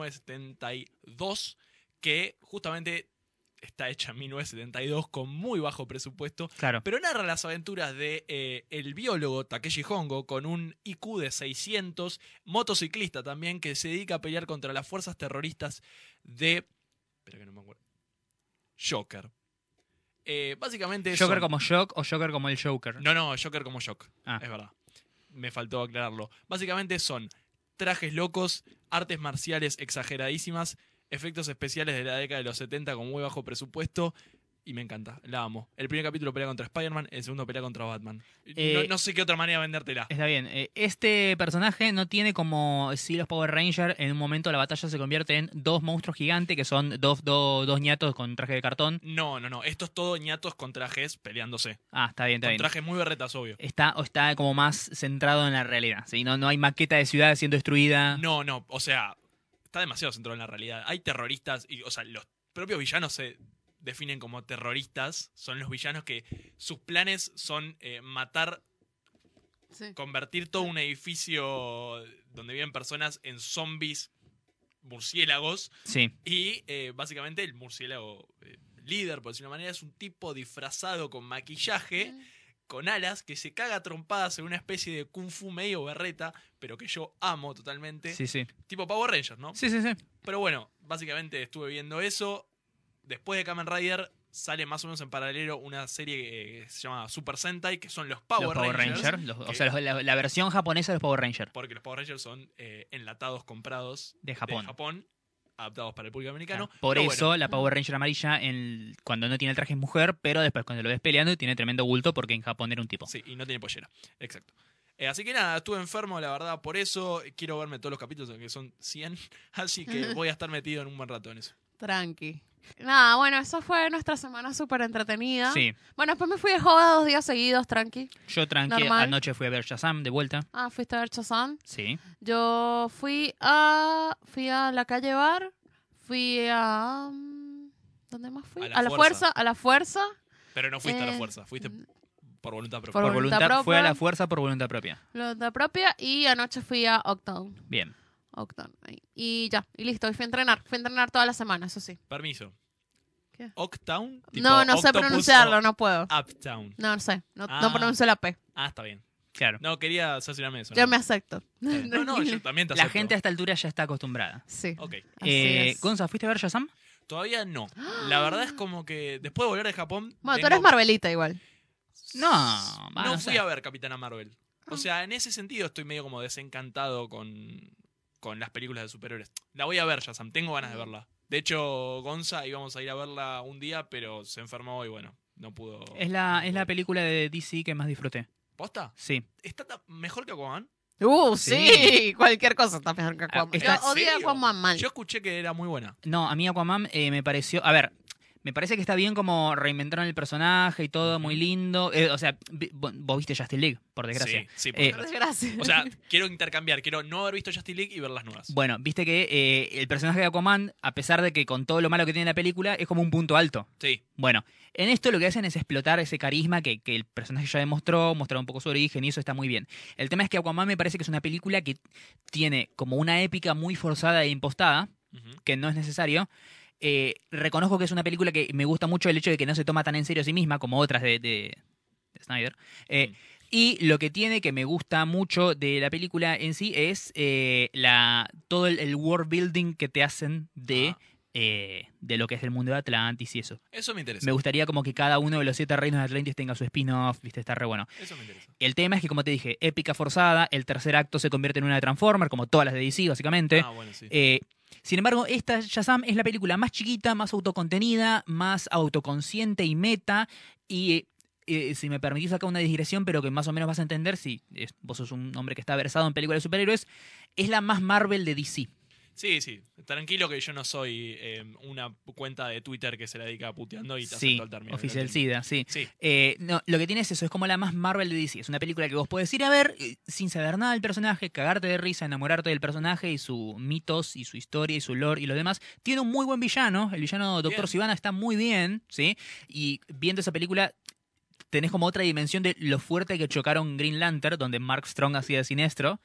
1972, que justamente está hecha en 1972 con muy bajo presupuesto, Claro. pero narra las aventuras de el biólogo Takeshi Hongo con un IQ de 600, motociclista también, que se dedica a pelear contra las fuerzas terroristas de... Espera que no me acuerdo. Joker. Básicamente ¿Joker son- como Shock o Joker como el Joker? No, Joker como Shock. Ah. Es verdad. Me faltó aclararlo. Básicamente son trajes locos, artes marciales exageradísimas, efectos especiales de la década de los 70 con muy bajo presupuesto. Y me encanta, la amo. El primer capítulo pelea contra Spider-Man, el segundo pelea contra Batman. No sé qué otra manera de vendértela. Está bien. Este personaje no tiene como si los Power Rangers, en un momento la batalla se convierte en dos monstruos gigantes que son dos ñatos con traje de cartón. No. Esto es todo ñatos con trajes peleándose. Ah, está bien, está Con bien. trajes muy berretas, obvio. Está como más centrado en la realidad. ¿Sí? No hay maqueta de ciudad siendo destruida. No. O sea, está demasiado centrado en la realidad. Hay terroristas y, o sea, los propios villanos se definen como terroristas. Son los villanos que sus planes son matar, Sí. convertir todo un edificio donde viven personas en zombies murciélagos. Sí. Y básicamente el murciélago líder, por decirlo de una manera, es un tipo disfrazado con maquillaje, con alas, que se caga a trompadas en una especie de kung fu medio berreta, pero que yo amo totalmente. Sí, sí. Tipo Power Rangers, ¿no? Sí, sí, sí. Pero bueno, básicamente estuve viendo eso. Después de Kamen Rider sale más o menos en paralelo una serie que se llama Super Sentai, que son los Power Los Power Rangers. Rangers. O que- sea, la versión japonesa de los Power Rangers. Porque los Power Rangers son enlatados comprados De Japón. adaptados para el público americano. Por Pero eso bueno, la Power Ranger amarilla, cuando no tiene el traje es mujer, pero después cuando lo ves peleando tiene tremendo bulto porque en Japón era un tipo. sí, y no tiene pollera. Exacto. Así que nada, estuve enfermo, la verdad, por eso. Quiero verme todos los capítulos, que son 100. Así que voy a estar metido en un buen rato en eso. Tranqui. Nada, bueno, eso fue nuestra semana súper entretenida. Sí. Bueno, después me fui de joda 2 días seguidos, tranqui. Yo tranqui, Normal. anoche fui a ver Shazam de vuelta. Ah, fuiste a ver Shazam. Sí. Yo fui a la calle Bar. Fui a... ¿Dónde más fui? A la Fuerza. A la Fuerza. Pero no fuiste a la Eh, fuerza, fuiste por voluntad propia. por Por voluntad voluntad, fue a propia. la fuerza por voluntad propia. Voluntad propia. Y anoche fui a Octown. Bien. Ahí. Y ya, y listo. Y fui a entrenar. Fui a entrenar toda la semana, eso sí. Permiso. ¿Qué? Octown. No, no sé Octopus pronunciarlo, o no puedo. Uptown. No, no sé. No Ah. pronuncio la P. Ah, está bien. Claro. No, quería asegurarme eso. Yo ¿no? me acepto. No, no, yo también te La acepto. gente a esta altura ya está acostumbrada. Sí. Ok. Así es. Gonza, ¿fuiste a ver Shazam? Todavía no. La verdad es como que después de volver de Japón. Bueno, tú tengo- eres Marvelita igual. No, No no fui sé. a ver Capitana Marvel. O sea, en ese sentido estoy medio como desencantado con las películas de superhéroes. La voy a ver, Shazam. Tengo ganas de verla. De hecho, Gonza íbamos a ir a verla un día, pero se enfermó y bueno, no pudo. Es la película de DC que más disfruté. ¿Posta? Sí. ¿Está mejor que Aquaman? Sí. Sí. Cualquier cosa está mejor que Aquaman. está- Yo odié a ¿Serio? Aquaman mal. Yo escuché que era muy buena. No, a mí Aquaman me pareció... A ver, me parece que está bien como reinventaron el personaje y todo, muy lindo. O sea, vos viste Justice League, por desgracia. Sí, sí, por Eh, Por desgracia. desgracia. O sea, quiero intercambiar. Quiero no haber visto Justice League y ver las nuevas. Bueno, viste que el personaje de Aquaman, a pesar de que con todo lo malo que tiene la película, es como un punto alto. Sí. Bueno, en esto lo que hacen es explotar ese carisma que el personaje ya demostró, mostrar un poco su origen y eso está muy bien. El tema es que Aquaman me parece que es una película que tiene como una épica muy forzada e impostada, Ujú. que no es necesario. Reconozco que es una película que me gusta mucho el hecho de que no se toma tan en serio a sí misma como otras de Snyder. Y lo que tiene que me gusta mucho de la película en sí es todo el world building que te hacen de lo que es el mundo de Atlantis y eso. Eso me interesa. Me gustaría como que cada uno de los 7 reinos de Atlantis tenga su spin-off, viste, está re bueno. Eso me interesa. El tema es que, como te dije, épica forzada, el tercer acto se convierte en una de Transformers, como todas las de DC, básicamente. Ah, bueno, sí. Sin embargo, esta Shazam es la película más chiquita, más autocontenida, más autoconsciente y meta. Y si me permitís acá una digresión, pero que más o menos vas a entender, si vos sos un hombre que está versado en películas de superhéroes, es la más Marvel de DC. Sí, sí. Tranquilo que yo no soy una cuenta de Twitter que se la dedica a puteando y te Sí, acepto el término. oficial Lo entiendo. SIDA, sí. Sí. No, lo que tiene es eso, es como la más Marvel de DC. Es una película que vos podés ir a ver sin saber nada del personaje, cagarte de risa, enamorarte del personaje y su mitos y su historia y su lore y lo demás. Tiene un muy buen villano, el villano Dr. Bien. Sivana está muy bien, ¿sí? Y viendo esa película tenés como otra dimensión de lo fuerte que chocaron Green Lantern, donde Mark Strong hacía de Sinestro.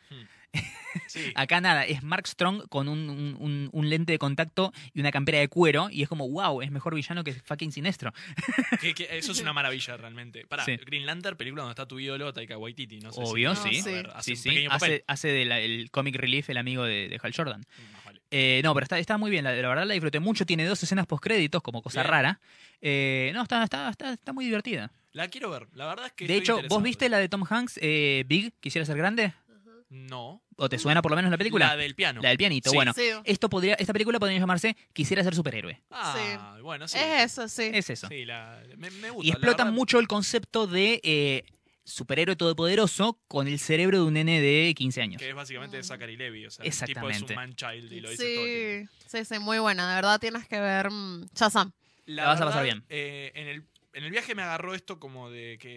Sí. Acá nada, es Mark Strong con un lente de contacto y una campera de cuero y es como, wow, es mejor villano que fucking Sinestro. Eso es una maravilla realmente. Pará, Sí. Green Lantern, película donde está tu ídolo Taika Waititi. No sé Obvio, si, sí. a ver, hace Sí, un sí. pequeño papel. Hace el comic relief el amigo de Hal Jordan. Más vale. No, pero está muy bien, la verdad la disfruté mucho. Tiene 2 escenas postcréditos, como cosa Bien. rara. No, está muy divertida. La quiero ver. La verdad es que De estoy hecho, interesado. ¿vos viste la de Tom Hanks, Big, Quisiera ser grande? No. ¿O te suena por lo menos la película? La del piano. La del pianito. Sí. Bueno, Sí. esta película podría llamarse Quisiera ser superhéroe. Ah, bueno, sí. Es eso, sí. Es eso. Sí, me gusta. Y la explotan verdad. mucho el concepto de superhéroe todopoderoso con el cerebro de un nene de 15 años. Que es básicamente Zachary Levi. O sea, el tipo es Exactamente. un man-child y lo dice todo el tiempo. Sí, muy buena. De verdad tienes que ver Shazam. La vas a pasar bien. En el viaje me agarró esto como de que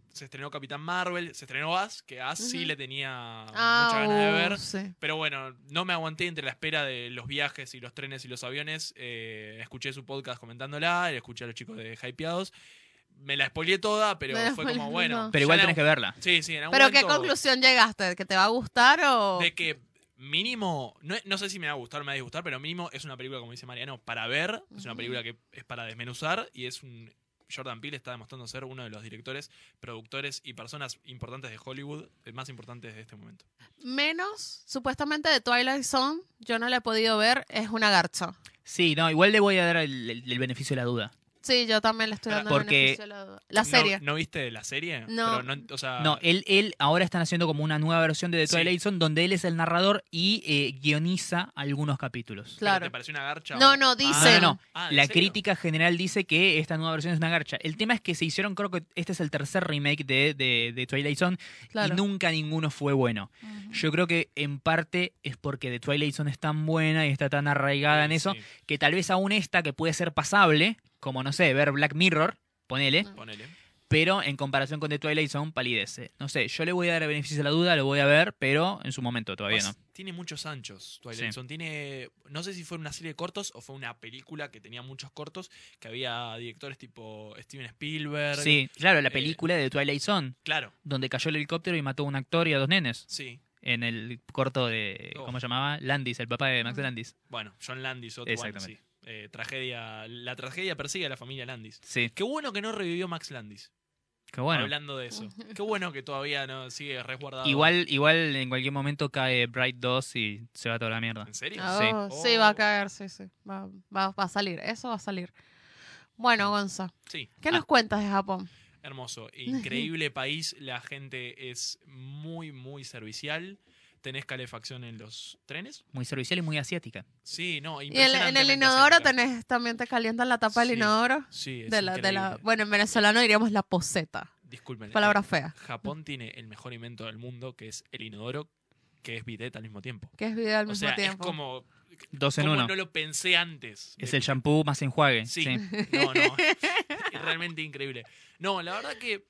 se estrenó Capitán Marvel, se estrenó As, que As sí Ujú. le tenía mucha ganas de ver. Sí. Pero bueno, no me aguanté entre la espera de los viajes y los trenes y los aviones. Escuché su podcast comentándola, escuché a los chicos de Hypeados. Me la spoileé toda, pero Me la fue como, spoileé, bueno. no. Pero ya igual en tenés que verla. Sí, sí, en algún ¿Pero qué momento conclusión llegaste? ¿Que te va a gustar o...? de que mínimo, no sé si me va a gustar o me va a disgustar, pero mínimo es una película, como dice Mariano, para ver. Es una película que es para desmenuzar y es un... Jordan Peele está demostrando ser uno de los directores, productores y personas importantes de Hollywood, más importantes de este momento. Menos, supuestamente, de Twilight Zone, yo no la he podido ver, es una garcha. Sí, no, igual le voy a dar el beneficio de la duda. Sí, yo también le estoy dando el Porque- beneficio de la duda. La serie. ¿No viste la serie? No. Pero no, o sea, No, él ahora están haciendo como una nueva versión de The Sí. Twilight Zone donde él es el narrador y guioniza algunos capítulos. ¿pero Claro. ¿te pareció una garcha? No, o- no, Ah, dicen. No. Ah, ¿en La serio? crítica general dice que esta nueva versión es una garcha. El tema es que se hicieron, creo que este es el tercer remake de Twilight Zone Claro. y nunca ninguno fue bueno. Ujú. Yo creo que en parte es porque The Twilight Zone es tan buena y está tan arraigada en Sí, eso sí, que tal vez aún esta que puede ser pasable, como no sé, ver Black Mirror, ponele, ponele. pero en comparación con The Twilight Zone palidece. No sé, yo le voy a dar el beneficio de la duda, lo voy a ver, pero en su momento todavía no. Tiene muchos anchos Twilight Sí. Zone. Tiene, no sé si fue una serie de cortos o fue una película que tenía muchos cortos, que había directores tipo Steven Spielberg. Sí, claro, la eh, película de The Twilight Zone, Claro, donde cayó el helicóptero y mató a un actor y a dos nenes. sí. En el corto de, Oh. ¿cómo se llamaba? Landis, el papá de Max Mm. Landis. Bueno, John Landis, otro bueno, sí. Exactamente. Tragedia, la tragedia persigue a la familia Landis. Sí, Qué bueno que no revivió Max Landis. qué bueno. Hablando de eso. Qué bueno que todavía no sigue resguardado. Igual en cualquier momento cae Bright 2 y se va toda la mierda. ¿En serio? Oh, Sí. sí, Oh. va a caer, sí, sí. Va a salir, eso va a salir. Bueno, Gonza, Sí. ¿qué nos cuentas de Japón? Hermoso. Increíble país. La gente es muy, muy servicial. ¿Tenés calefacción en los trenes? Muy servicial y muy asiática. Sí, no, Y en el impresionantemente inodoro asiática. también te calientan la tapa del Sí, inodoro. Sí, es De la, increíble. bueno, en venezolano diríamos la poseta. Disculpen. Palabra fea. Japón tiene el mejor invento del mundo, que es el inodoro, que es bidet al mismo tiempo. Que es vida al O mismo sea, tiempo. es como... Dos en como uno. no lo pensé antes. Es de- el shampoo más enjuague. Sí. Sí. No, no. Es realmente increíble. No, la verdad que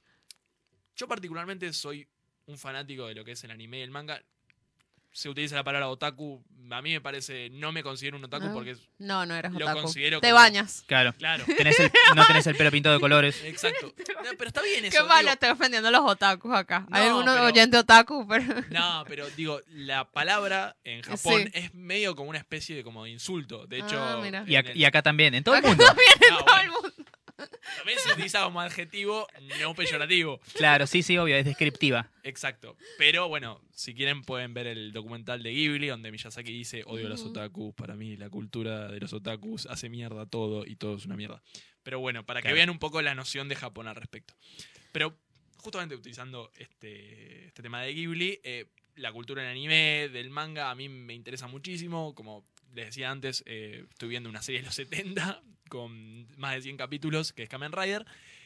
yo particularmente soy un fanático de lo que es el anime y el manga. Se utiliza la palabra otaku. A mí me parece, no me considero un otaku No. porque No, no eres lo otaku. considero Te como- bañas. Claro. claro, No tenés el pelo pintado de colores. exacto. No, pero está bien eso. Qué malo, digo. estoy ofendiendo a los otakus acá. Hay No, algunos pero- oyentes otaku, pero... No, pero digo, la palabra en Japón Sí. es medio como una especie de como de insulto. De hecho, Ah, mira. Y acá también, en todo el Acá mundo. no, todo bueno, el mundo. también se utiliza como adjetivo no peyorativo. Claro, sí, sí, obvio, es descriptiva. Exacto. Pero bueno, si quieren pueden ver el documental de Ghibli, donde Miyazaki dice, odio a los otakus, para mí la cultura de los otakus hace mierda todo y todo es una mierda. Pero bueno, para que Claro. vean un poco la noción de Japón al respecto. Pero justamente utilizando este tema de Ghibli, la cultura del anime, del manga, a mí me interesa muchísimo. Como les decía antes, estoy viendo una serie de los 70 con más de 100 capítulos, que es Kamen Rider.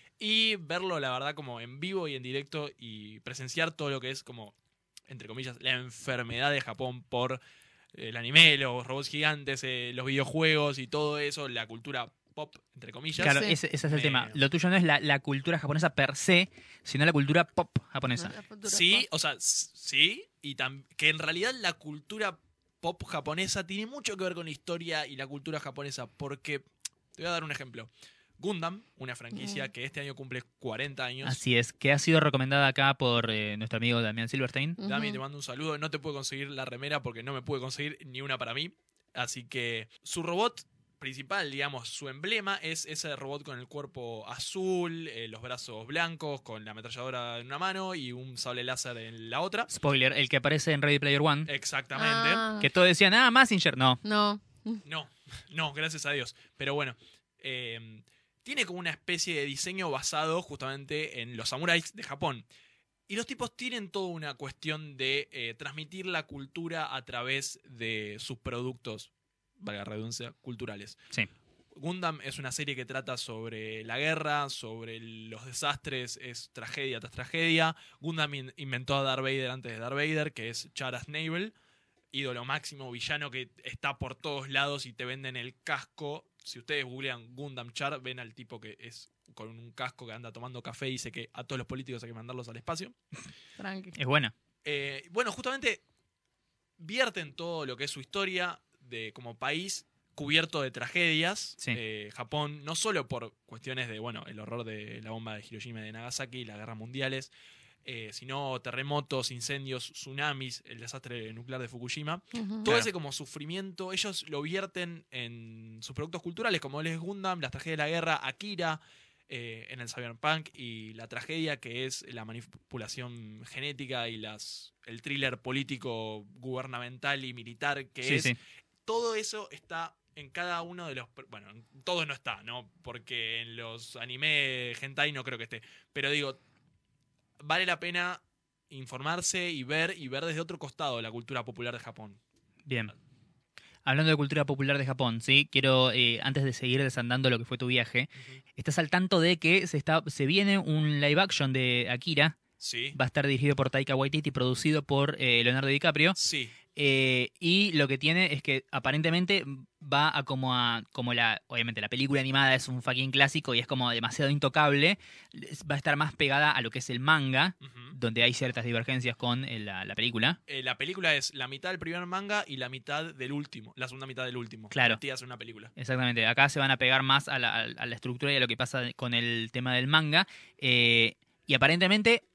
Y verlo, la verdad, como en vivo y en directo y presenciar todo lo que es como, entre comillas, la enfermedad de Japón por el anime, los robots gigantes, los videojuegos y todo eso, la cultura pop, entre comillas. Claro, Sí. ese es el tema. Eh. Lo tuyo no es la cultura japonesa per se, sino la cultura pop japonesa. Sí, o sea, sí, y que en realidad la cultura pop japonesa tiene mucho que ver con la historia y la cultura japonesa, porque, te voy a dar un ejemplo. Gundam, una franquicia que este año cumple 40 años. Así es, que ha sido recomendada acá por nuestro amigo Damián Silverstein. Dami, te mando un saludo. No te puedo conseguir la remera porque no me pude conseguir ni una para mí. Así que su robot principal, digamos, su emblema es ese robot con el cuerpo azul, los brazos blancos, con la ametralladora en una mano y un sable láser en la otra. Spoiler, el que aparece en Ready Player One. Exactamente. Ah, Que todos decían, ah, Mazinger. No, no. No, no, gracias a Dios. Pero bueno, tiene como una especie de diseño basado justamente en los samuráis de Japón. Y los tipos tienen toda una cuestión de transmitir la cultura a través de sus productos, valga la redundancia, culturales. Sí. Gundam es una serie que trata sobre la guerra, sobre los desastres, es tragedia tras tragedia. Gundam inventó a Darth Vader antes de Darth Vader, que es Chara Snable, ídolo máximo, villano que está por todos lados y te venden el casco. Si ustedes googlean Gundam Char, ven al tipo que es con un casco que anda tomando café y dice que a todos los políticos hay que mandarlos al espacio. Tranqui. Es buena. Bueno, justamente vierten todo lo que es su historia de como país cubierto de tragedias. Sí. Japón, no solo por cuestiones de, bueno, el horror de la bomba de Hiroshima y de Nagasaki y las guerras mundiales, sino terremotos, incendios, tsunamis, el desastre nuclear de Fukushima. Ujú. Todo Claro. ese como sufrimiento, ellos lo vierten en sus productos culturales, como él es Gundam, las tragedias de la guerra, Akira, en el Cyberpunk, y la tragedia que es la manipulación genética y el thriller político, gubernamental y militar que Sí, es. sí. Todo eso está en cada uno de los... Bueno, en todo no está, ¿no? Porque en los anime hentai no creo que esté. Pero digo, vale la pena informarse y ver desde otro costado la cultura popular de Japón. Bien. Hablando de cultura popular de Japón, ¿sí? Quiero, antes de seguir desandando lo que fue tu viaje, ¿estás al tanto de que se viene un live action de Akira? Sí. Va a estar dirigido por Taika Waititi, producido por Leonardo DiCaprio. Sí. Y lo que tiene es que aparentemente va a obviamente la película animada es un fucking clásico y es como demasiado intocable. Va a estar más pegada a lo que es el manga, Ujú. donde hay ciertas divergencias con la película. La película es la mitad del primer manga y la mitad del último. La segunda mitad del último. Claro. Metidas en una película. Exactamente, acá se van a pegar más a la estructura y a lo que pasa con el tema del manga. Y aparentemente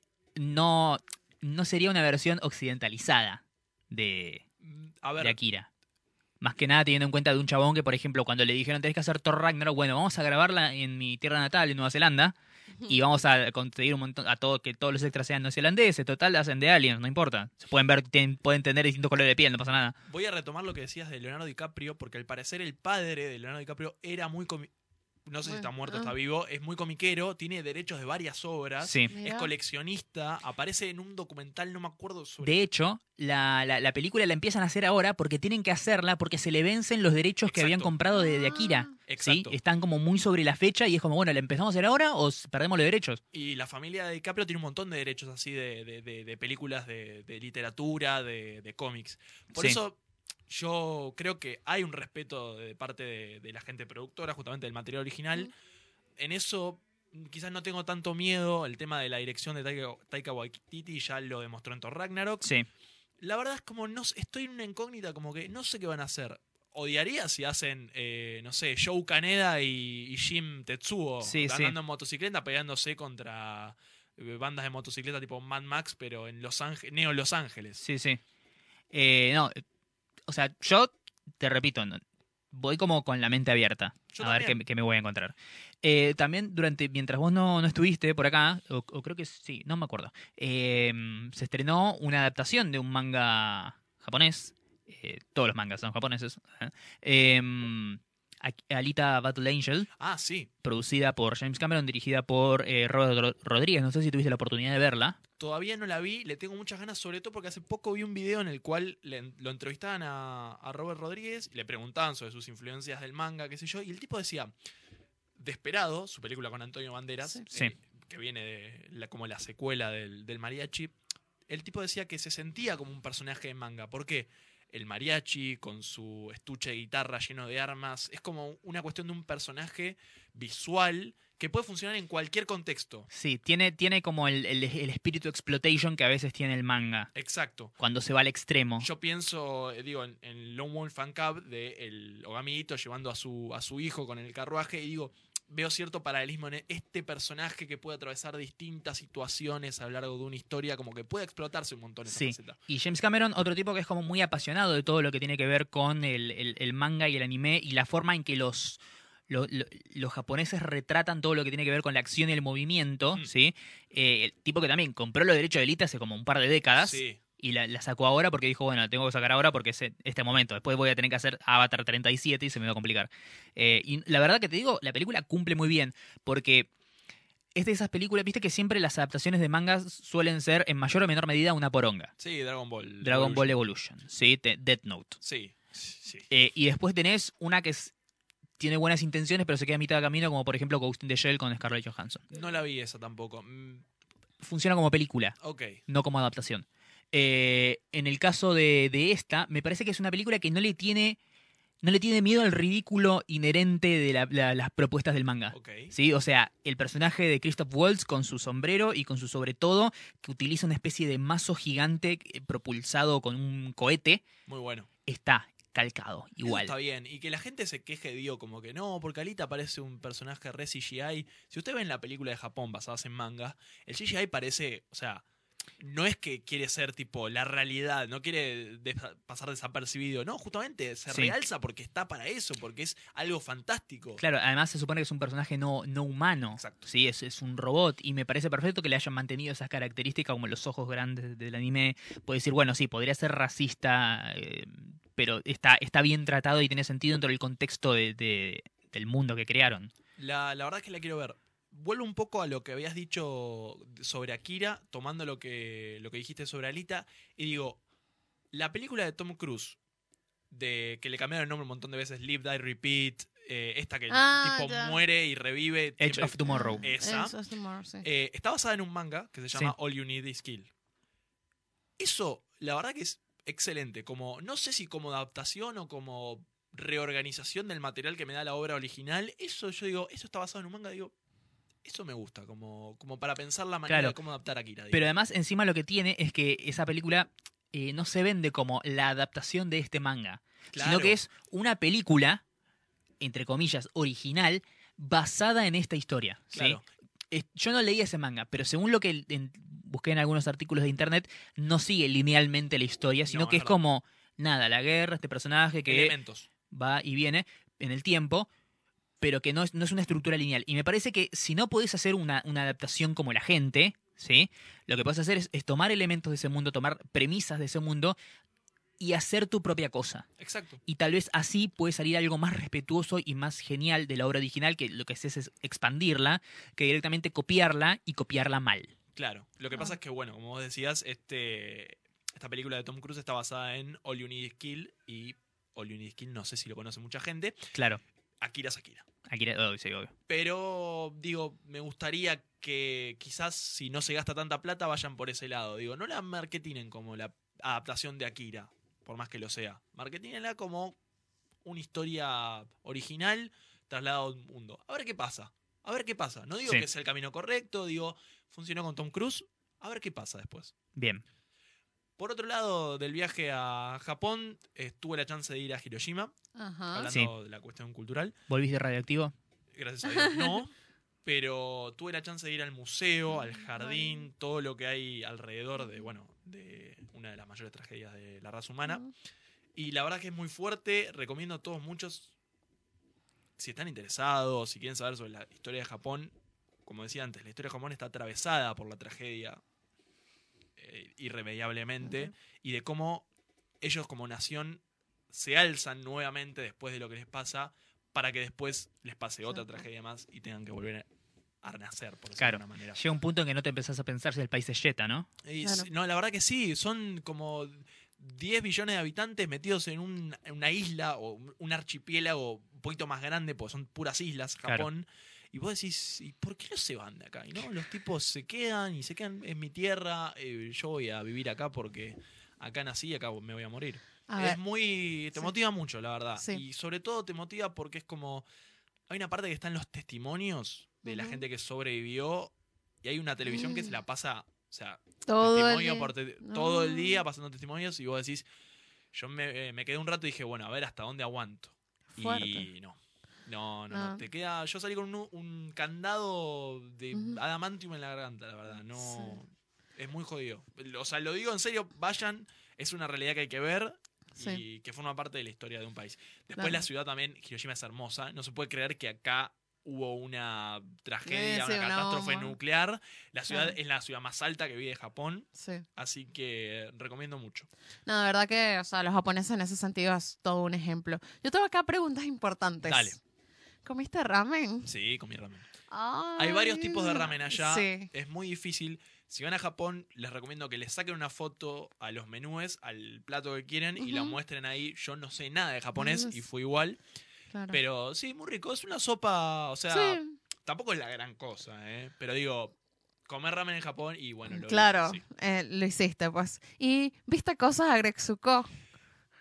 no sería una versión occidentalizada de A ver, Akira. Más que nada teniendo en cuenta de un chabón que, por ejemplo, cuando le dijeron tenés que hacer Thor Ragnarok, bueno, vamos a grabarla en mi tierra natal, en Nueva Zelanda, y vamos a conseguir un montón, que todos los extras sean neozelandeses, total, hacen de aliens, no importa. Se pueden ver, pueden tener distintos colores de piel, no pasa nada. voy a retomar lo que decías de Leonardo DiCaprio, porque al parecer el padre de Leonardo DiCaprio era muy... No sé si está muerto o está vivo. Es muy comiquero, tiene derechos de varias obras. Sí. Es Mira. coleccionista, aparece en un documental, no me acuerdo sobre... De hecho, la película la empiezan a hacer ahora porque tienen que hacerla porque se le vencen los derechos que Exacto. habían comprado de Akira. ¿Sí? Exacto. Están como muy sobre la fecha y es como, bueno, ¿la empezamos a hacer ahora o perdemos los derechos? Y la familia de DiCaprio tiene un montón de derechos así de películas, de literatura, de cómics. Por Sí. eso yo creo que hay un respeto de parte de la gente productora, justamente del material original. En eso quizás no tengo tanto miedo. El tema de la dirección de Taika Waititi ya lo demostró en Thor Ragnarok. Sí. La verdad es como no estoy en una incógnita, como que no sé qué van a hacer. Odiaría si hacen, no sé, Joe Kaneda y Jim Tetsuo Sí, andando sí. en motocicleta peleándose contra bandas de motocicleta tipo Mad Max, pero en Neo Los Ángeles. Sí, sí. No, o sea, yo te repito, voy como con la mente abierta Yo a ver también. qué me voy a encontrar. También mientras vos no estuviste por acá, o creo que sí, no me acuerdo, se estrenó una adaptación de un manga japonés. Todos los mangas son japoneses. Alita Battle Angel, Ah, sí. producida por James Cameron, dirigida por Robert Rodríguez. No sé si tuviste la oportunidad de verla. Todavía no la vi, le tengo muchas ganas, sobre todo porque hace poco vi un video en el cual lo entrevistaban a Robert Rodríguez y le preguntaban sobre sus influencias del manga, qué sé yo, y el tipo decía, Desperado, su película con Antonio Banderas, Sí. Sí. que viene de como la secuela del mariachi, el tipo decía que se sentía como un personaje de manga. ¿Por qué? El mariachi con su estuche de guitarra lleno de armas, es como una cuestión de un personaje visual que puede funcionar en cualquier contexto. Sí, tiene como el espíritu exploitation que a veces tiene el manga, Exacto. cuando se va al extremo. Yo pienso, digo, en Lone Wolf Fan Cub de el Ogamito llevando a su hijo con el carruaje y digo, veo cierto paralelismo en este personaje que puede atravesar distintas situaciones a lo largo de una historia, como que puede explotarse un montón esa Sí, faceta. y James Cameron, otro tipo que es como muy apasionado de todo lo que tiene que ver con el manga y el anime y la forma en que los japoneses retratan todo lo que tiene que ver con la acción y el movimiento, Mm. ¿sí? El tipo que también compró los derechos de Alita hace como un par de décadas Sí, y la sacó ahora porque dijo, bueno, la tengo que sacar ahora porque es este momento. Después voy a tener que hacer Avatar 37 y se me va a complicar. Y la verdad que te digo, la película cumple muy bien porque es de esas películas, viste que siempre las adaptaciones de mangas suelen ser en mayor o menor medida una poronga. sí, Dragon Ball. Dragon Ball Evolution, ¿sí? Death Note. Sí, sí. Y después tenés una que tiene buenas intenciones, pero se queda a mitad de camino, como por ejemplo Ghost in the Shell con Scarlett Johansson. No la vi esa tampoco. Funciona como película, Ok. no como adaptación. En el caso de esta, me parece que es una película que no le tiene no le tiene miedo al ridículo inherente de las propuestas del manga. Ok. ¿Sí? O sea, el personaje de Christoph Waltz con su sombrero y con su sobre todo, que utiliza una especie de mazo gigante propulsado con un cohete, Muy bueno. está calcado, Eso igual. está bien. Y que la gente se queje, digo, como que no, porque Alita parece un personaje re CGI. Si usted ve en la película de Japón basadas en manga, el CGI parece, o sea, no es que quiere ser tipo la realidad, no quiere pasar desapercibido. No, justamente se Sí. realza porque está para eso, porque es algo fantástico. Claro, además se supone que es un personaje no humano. Exacto. Sí, es un robot. Y me parece perfecto que le hayan mantenido esas características como los ojos grandes del anime. Puede decir, bueno, sí, podría ser racista, pero está bien tratado y tiene sentido dentro del contexto del mundo que crearon. La verdad es que la quiero ver. Vuelvo un poco a lo que habías dicho sobre Akira, tomando lo que dijiste sobre Alita, y digo, la película de Tom Cruise, de que le cambiaron el nombre un montón de veces, Live, Die, Repeat, esta que el tipo Ya. muere y revive. Edge siempre- of Tomorrow. Esa. Edge of Tomorrow, sí. Está basada en un manga que se llama Sí. All You Need Is Kill. Eso, la verdad que es excelente. Como, no sé si como adaptación o como reorganización del material que me da la obra original. Eso yo digo, eso está basado en un manga, digo, eso me gusta, como para pensar la manera Claro. de cómo adaptar a Akira. Digo. Pero además, encima lo que tiene es que esa película no se vende como la adaptación de este manga, Claro. sino que es una película, entre comillas, original, basada en esta historia. ¿sí? Claro. Yo no leí ese manga, pero según lo que busqué en algunos artículos de internet, no sigue linealmente la historia, sino No, que es es verdad. como, nada, la guerra, este personaje que Elementos. va y viene en el tiempo, pero que no es una estructura lineal. Y me parece que si no podés hacer una adaptación como la gente, ¿sí? Lo que podés hacer es tomar elementos de ese mundo, tomar premisas de ese mundo y hacer tu propia cosa. Exacto. Y tal vez así puede salir algo más respetuoso y más genial de la obra original, que lo que haces es expandirla, que directamente copiarla y copiarla mal. Claro. Lo que pasa es que, bueno, como vos decías, esta película de Tom Cruise está basada en All You Need Is Kill, y All You Need Is Kill no sé si lo conoce mucha gente. Claro, Akira es Akira. aquí sí, obvio. Pero, digo, me gustaría que quizás si no se gasta tanta plata vayan por ese lado. Digo, no la marketinen como la adaptación de Akira, por más que lo sea. Marketinenla como una historia original trasladada a un mundo. A ver qué pasa. A ver qué pasa. No digo Sí. que sea el camino correcto, digo, funcionó con Tom Cruise. A ver qué pasa después. Bien. Por otro lado, del viaje a Japón, tuve la chance de ir a Hiroshima, Ajá. hablando Sí. de la cuestión cultural. ¿Volviste radioactivo? Gracias a Dios no. Pero tuve la chance de ir al museo, al jardín, todo lo que hay alrededor de, bueno, de una de las mayores tragedias de la raza humana. Y la verdad que es muy fuerte. Recomiendo a todos muchos, si están interesados, si quieren saber sobre la historia de Japón. Como decía antes, la historia de Japón está atravesada por la tragedia irremediablemente. Y de cómo ellos como nación se alzan nuevamente después de lo que les pasa, para que después les pase otra Exacto. tragedia más y tengan que volver a renacer, por decirlo Claro. de alguna manera. Llega un punto en que no te empezás a pensar si el país es Jetta, ¿no? Y Claro. no, la verdad que sí, son como 10 billones de habitantes metidos en una isla o un archipiélago un poquito más grande, porque son puras islas, Japón. Y vos decís, ¿y por qué no se van de acá? Y no, los tipos se quedan en mi tierra, yo voy a vivir acá porque acá nací y acá me voy a morir. A Es ver, muy... Te Sí. motiva mucho, la verdad. Sí. Y sobre todo te motiva porque es como... Hay una parte que están los testimonios de la Ujú. gente que sobrevivió, y hay una televisión que se Mm. la pasa, o sea, todo el testimonio día. por todo el No. día pasando testimonios, y vos decís, yo me quedé un rato y dije, bueno, a ver hasta dónde aguanto. Fuerte. Y no. No. No. Te queda. Yo salí con un candado de Ujú. adamantium en la garganta, la verdad. No. Sí. Es muy jodido. O sea, lo digo en serio, vayan. Es una realidad que hay que ver y que forma parte de la historia de un país. Después Claro. la ciudad también, Hiroshima es hermosa. No se puede creer que acá hubo una tragedia, Sí, una una catástrofe bomba. nuclear. La ciudad Claro. es la ciudad más alta que vi de Japón. Sí. Así que recomiendo mucho. No, de verdad que, o sea, los japoneses en ese sentido es todo un ejemplo. Yo tengo acá preguntas importantes. Dale. ¿Comiste ramen? Sí, comí ramen. Ay, Hay varios tipos de ramen allá. Sí. Es muy difícil. Si van a Japón, les recomiendo que les saquen una foto a los menúes, al plato que quieren, y la Ujú. muestren ahí. Yo no sé nada de japonés Dios. y fue igual. Claro. Pero sí, muy rico. Es una sopa, o sea, Sí, tampoco es la gran cosa, ¿eh? Pero digo, comer ramen en Japón y bueno, lo claro, hice, sí. lo hiciste, pues. ¿Y viste cosas a Gretsuko?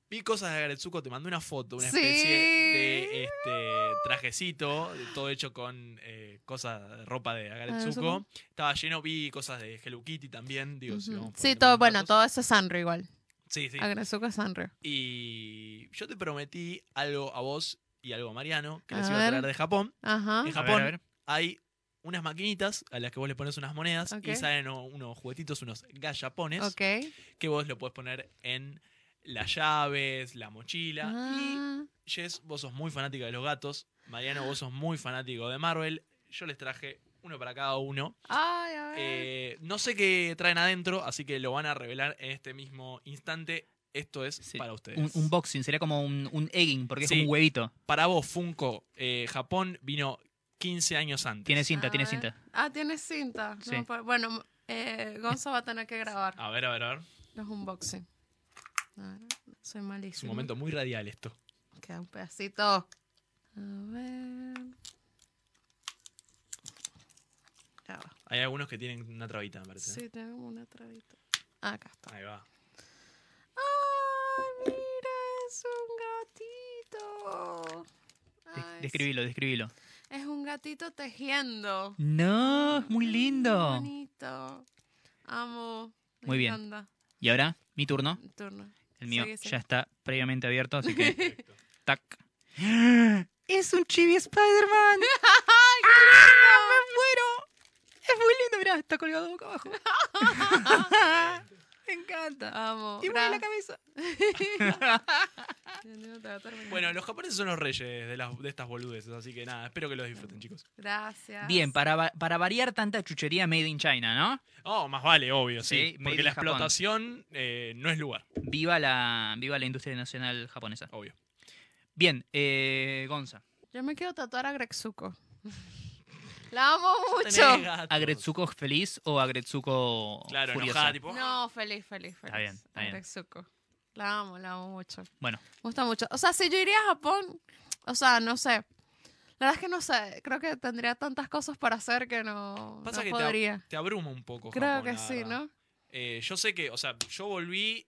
Vi cosas de Agretsuko, te mandé una foto, una Sí. especie de trajecito, todo hecho con cosas de ropa de Agretsuko. Agretsuko. Estaba lleno, vi cosas de Hello Kitty también, digo, si Ujú. vamos Sí, poniendo todo, más bueno, datos. todo eso es Sanrio igual. Sí, sí. Agretsuko es Sanrio. Y yo te prometí algo a vos y algo a Mariano, que A les iba a traer ver. de Japón. Ajá. En A Japón ver. hay unas maquinitas a las que vos le pones unas monedas Ok. y salen unos juguetitos, unos gallapones, Ok. que vos lo podés poner en las llaves, la mochila. Y Ah, Jess, vos sos muy fanática de los gatos. Mariano, vos sos muy fanático de Marvel. Yo les traje uno para cada uno. ay, a ver. No sé qué traen adentro, así que lo van a revelar en este mismo instante. Esto es Sí, para ustedes. un unboxing, sería como un egging, porque Sí. es como un huevito. Para vos, Funko, Japón vino 15 años antes. Tiene cinta, A tiene ver. cinta. Ah, tiene cinta. Sí. No, bueno, Gonza va a tener que grabar A ver, a ver, a ver. los unboxing. A ver, soy Es un malísimo. momento muy radial esto. Queda un pedacito. A ver. Ya va. Hay algunos que tienen una trabita, me parece. Sí, tengo como una trabita. Acá está. Ahí va. ¡Ay, mira! Es un gatito. Ay, Describilo. es un gatito tejiendo. No, es muy Muy lindo. bonito. Amo. Me Muy bien. encanta. Y ahora, mi turno. Mi turno. El mío Seguí, seguí. ya está previamente abierto, así que... Perfecto. ¡Tac! ¡Es un chibi Spider-Man! ¡Ay, qué ¡Ah, me muero! Es muy lindo, mirá, está colgado boca abajo. Me encanta. Amo. Y mueve la cabeza. Bueno, los japoneses son los reyes de estas boludeces, así que nada, espero que los disfruten, chicos. Gracias. Bien, para variar tanta chuchería made in China, ¿no? Oh, más vale, obvio, sí. Sí, made porque in la Japón. explotación no es lugar, Viva la industria nacional japonesa. obvio. Bien, Gonza. Yo me quiero tatuar a Gretsuko. La amo Tenés mucho. gatos. ¿Agretsuko feliz o Agretsuko Claro, furiosa? enojada, tipo... No, feliz. Está bien, está A bien. Gretsuko. La amo mucho. Bueno, Me gusta mucho. O sea, si yo iría a Japón, o sea, no sé. La verdad es que no sé. Creo que tendría tantas cosas para hacer que no Pasa que podría. te abruma un poco Creo Japón, que la sí, verdad. ¿no? Yo sé que, o sea, yo volví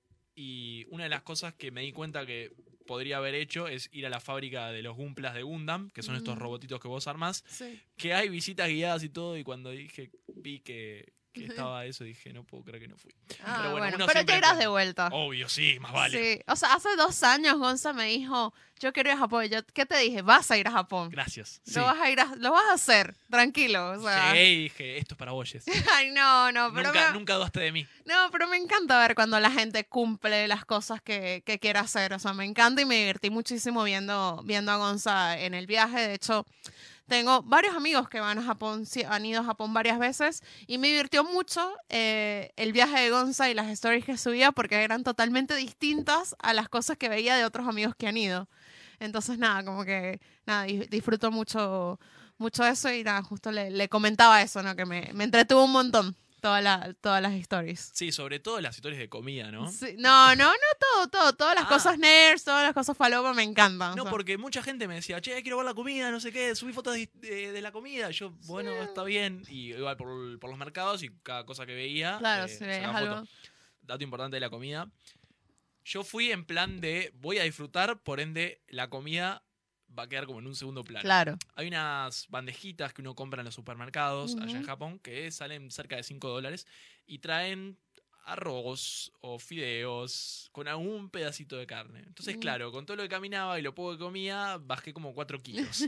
y una de las cosas que me di cuenta que podría haber hecho es ir a la fábrica de los Gumplas de Gundam, que son estos robotitos que vos armás, Sí. que hay visitas guiadas y todo, y cuando vi que estaba eso, dije, no puedo creer que no fui. Ah, Pero bueno, bueno, uno pero siempre ya irás puede. de vuelta. Obvio, sí, más vale. Sí, o sea, hace 2 años Gonza me dijo, yo quiero ir a Japón. Y yo, ¿qué te dije? Vas a ir a Japón. Gracias. Sí. Lo vas a hacer, tranquilo. O sea. Llegué y dije, esto es para vos, Jess. Ay, no, pero Nunca dudaste de mí. no, pero me encanta ver cuando la gente cumple las cosas que quiere hacer. O sea, me encanta y me divertí muchísimo viendo a Gonza en el viaje. De hecho, tengo varios amigos que van a Japón, sí, han ido a Japón varias veces y me divirtió mucho el viaje de Gonza y las stories que subía porque eran totalmente distintas a las cosas que veía de otros amigos que han ido. Entonces, nada, como que nada, disfruto mucho eso y nada, justo le comentaba eso, ¿no? Que me entretuvo un montón todas las stories. Sí, sobre todo las historias de comida, ¿no? Sí, no, todo, todas las Ah. cosas nerds, todas las cosas falopa me encantan. No, o sea. porque mucha gente me decía, che, quiero ver la comida, no sé qué, subí fotos de la comida. Yo, bueno, está bien. Y iba por los mercados y cada cosa que veía. Claro, si veías sacaba algo. foto. Dato importante de la comida. Yo fui en plan de voy a disfrutar, por ende, la comida va a quedar como en un segundo plano. Claro. Hay unas bandejitas que uno compra en los supermercados allá en Ujú. Japón que salen cerca de $5 y traen arroz o fideos con algún pedacito de carne. Entonces, claro, con todo lo que caminaba y lo poco que comía, bajé como 4 kilos.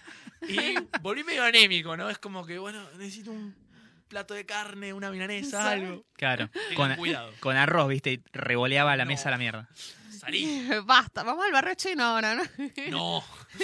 Y volví medio anémico, ¿no? Es como que, bueno, necesito un plato de carne, una milanesa, Sí. algo. claro. Tengan cuidado. Con arroz, viste, y revoleaba la No. mesa a la mierda. Salí. Basta, vamos al barrio chino ahora, ¿no? No.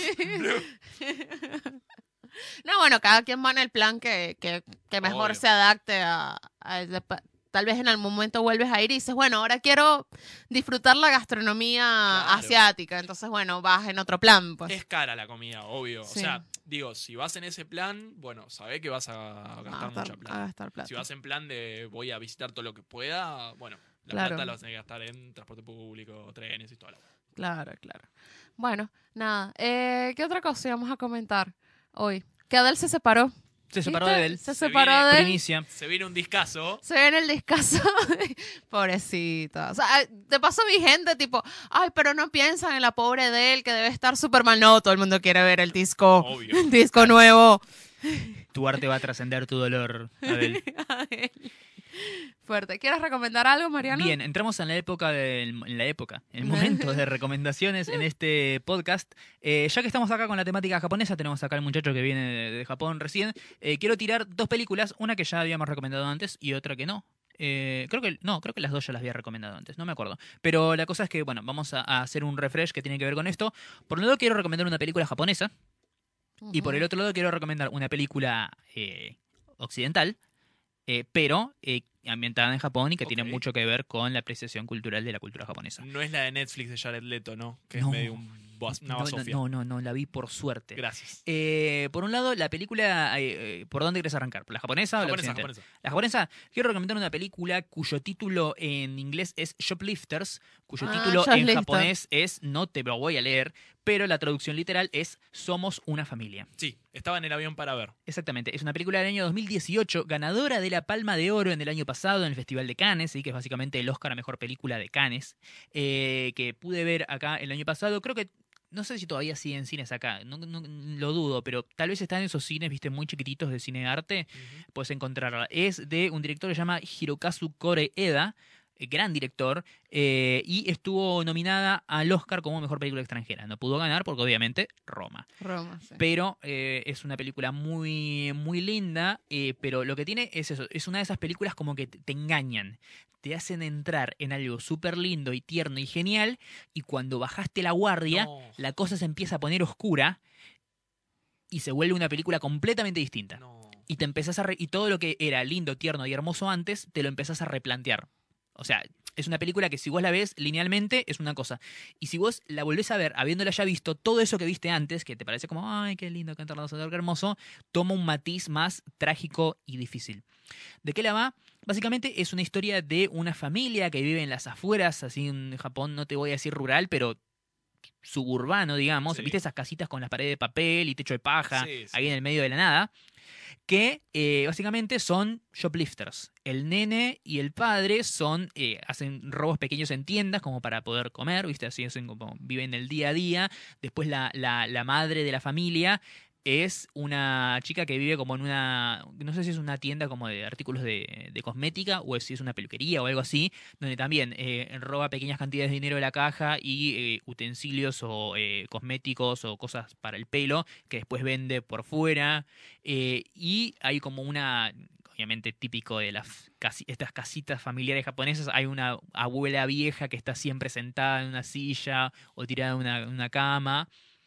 No, bueno, cada quien va en el plan que mejor Obvio. se adapte tal vez en algún momento vuelves a ir y dices, bueno, ahora quiero disfrutar la gastronomía Claro. asiática. Entonces, bueno, vas en otro plan, pues. Es cara la comida, obvio. Sí. O sea, digo, si vas en ese plan, bueno, sabés que vas a gastar mucha plata. A gastar plata. Si vas en plan de voy a visitar todo lo que pueda, bueno, la Claro. plata la vas a tener que gastar en transporte público, trenes y toda la... Claro. Bueno, nada. ¿Qué otra cosa íbamos a comentar hoy? Que Adele se separó. Se separó ¿Viste? de él. Se separó de él. Primicia. Se viene un discazo. Se ve en el discazo. Pobrecita. O sea, de paso vi gente tipo, ay, pero no piensan en la pobre de él que debe estar súper mal. No, todo el mundo quiere ver el disco. Obvio. El disco nuevo. Tu arte va a trascender tu dolor, Adel. Fuerte. ¿Quieres recomendar algo, Mariano? Bien, entramos en el momento de recomendaciones en este podcast. Ya que estamos acá con la temática japonesa, tenemos acá al muchacho que viene de Japón recién. Quiero tirar 2 películas, una que ya habíamos recomendado antes y otra que no. Creo que las 2 ya las había recomendado antes, no me acuerdo. Pero la cosa es que, bueno, vamos a hacer un refresh que tiene que ver con esto. Por un lado quiero recomendar una película japonesa y por el otro lado quiero recomendar una película occidental, pero ambientada en Japón y que tiene Ok. mucho que ver con la apreciación cultural de la cultura japonesa. No es la de Netflix de Jared Leto, ¿no? Que No. es medio una basofia. No, la vi por suerte. Gracias. Por un lado, la película, ¿por dónde quieres arrancar? ¿Por la japonesa o la occidental? Japonesa. La japonesa, quiero recomendar una película cuyo título en inglés es Shoplifters, cuyo título en Shoplifter. japonés es, no te lo voy a leer, pero la traducción literal es Somos una familia. Sí, estaba en el avión para ver. Exactamente, es una película del año 2018, ganadora de la Palma de Oro en el año pasado en el Festival de Cannes, ¿sí? Que es básicamente el Oscar a Mejor Película de Cannes, que pude ver acá el año pasado. Creo que, no sé si todavía sigue en cines acá, no lo dudo, pero tal vez está en esos cines, viste, muy chiquititos de cine de arte, puedes encontrarla. Es de un director que se llama Hirokazu Koreeda, gran director, y estuvo nominada al Oscar como Mejor Película Extranjera. No pudo ganar porque obviamente Roma. Roma, sí. Pero es una película muy, muy linda, pero lo que tiene es eso, es una de esas películas como que te engañan, te hacen entrar en algo súper lindo y tierno y genial, y cuando bajaste la guardia, No. la cosa se empieza a poner oscura y se vuelve una película completamente distinta. No. Y te empezás y todo lo que era lindo, tierno y hermoso antes, te lo empezás a replantear. O sea, es una película que si vos la ves linealmente es una cosa. Y si vos la volvés a ver, habiéndola ya visto, todo eso que viste antes, que te parece como, ay, qué lindo cantar la qué hermoso, toma un matiz más trágico y difícil. ¿De qué la va? Básicamente es una historia de una familia que vive en las afueras, así en Japón, no te voy a decir rural, pero suburbano, digamos. Sí. ¿Viste esas casitas con las paredes de papel y techo de paja, Sí, sí. ahí en el medio de la nada? Que básicamente son shoplifters. El nene y el padre hacen robos pequeños en tiendas como para poder comer, ¿viste? Así hacen como viven el día a día. Después la madre de la familia es una chica que vive como en una, no sé si es una tienda como de artículos de cosmética o si es una peluquería o algo así, donde también roba pequeñas cantidades de dinero de la caja y utensilios o cosméticos o cosas para el pelo que después vende por fuera. Y hay como una, obviamente típico de estas casitas familiares japonesas, hay una abuela vieja que está siempre sentada en una silla o tirada en una cama.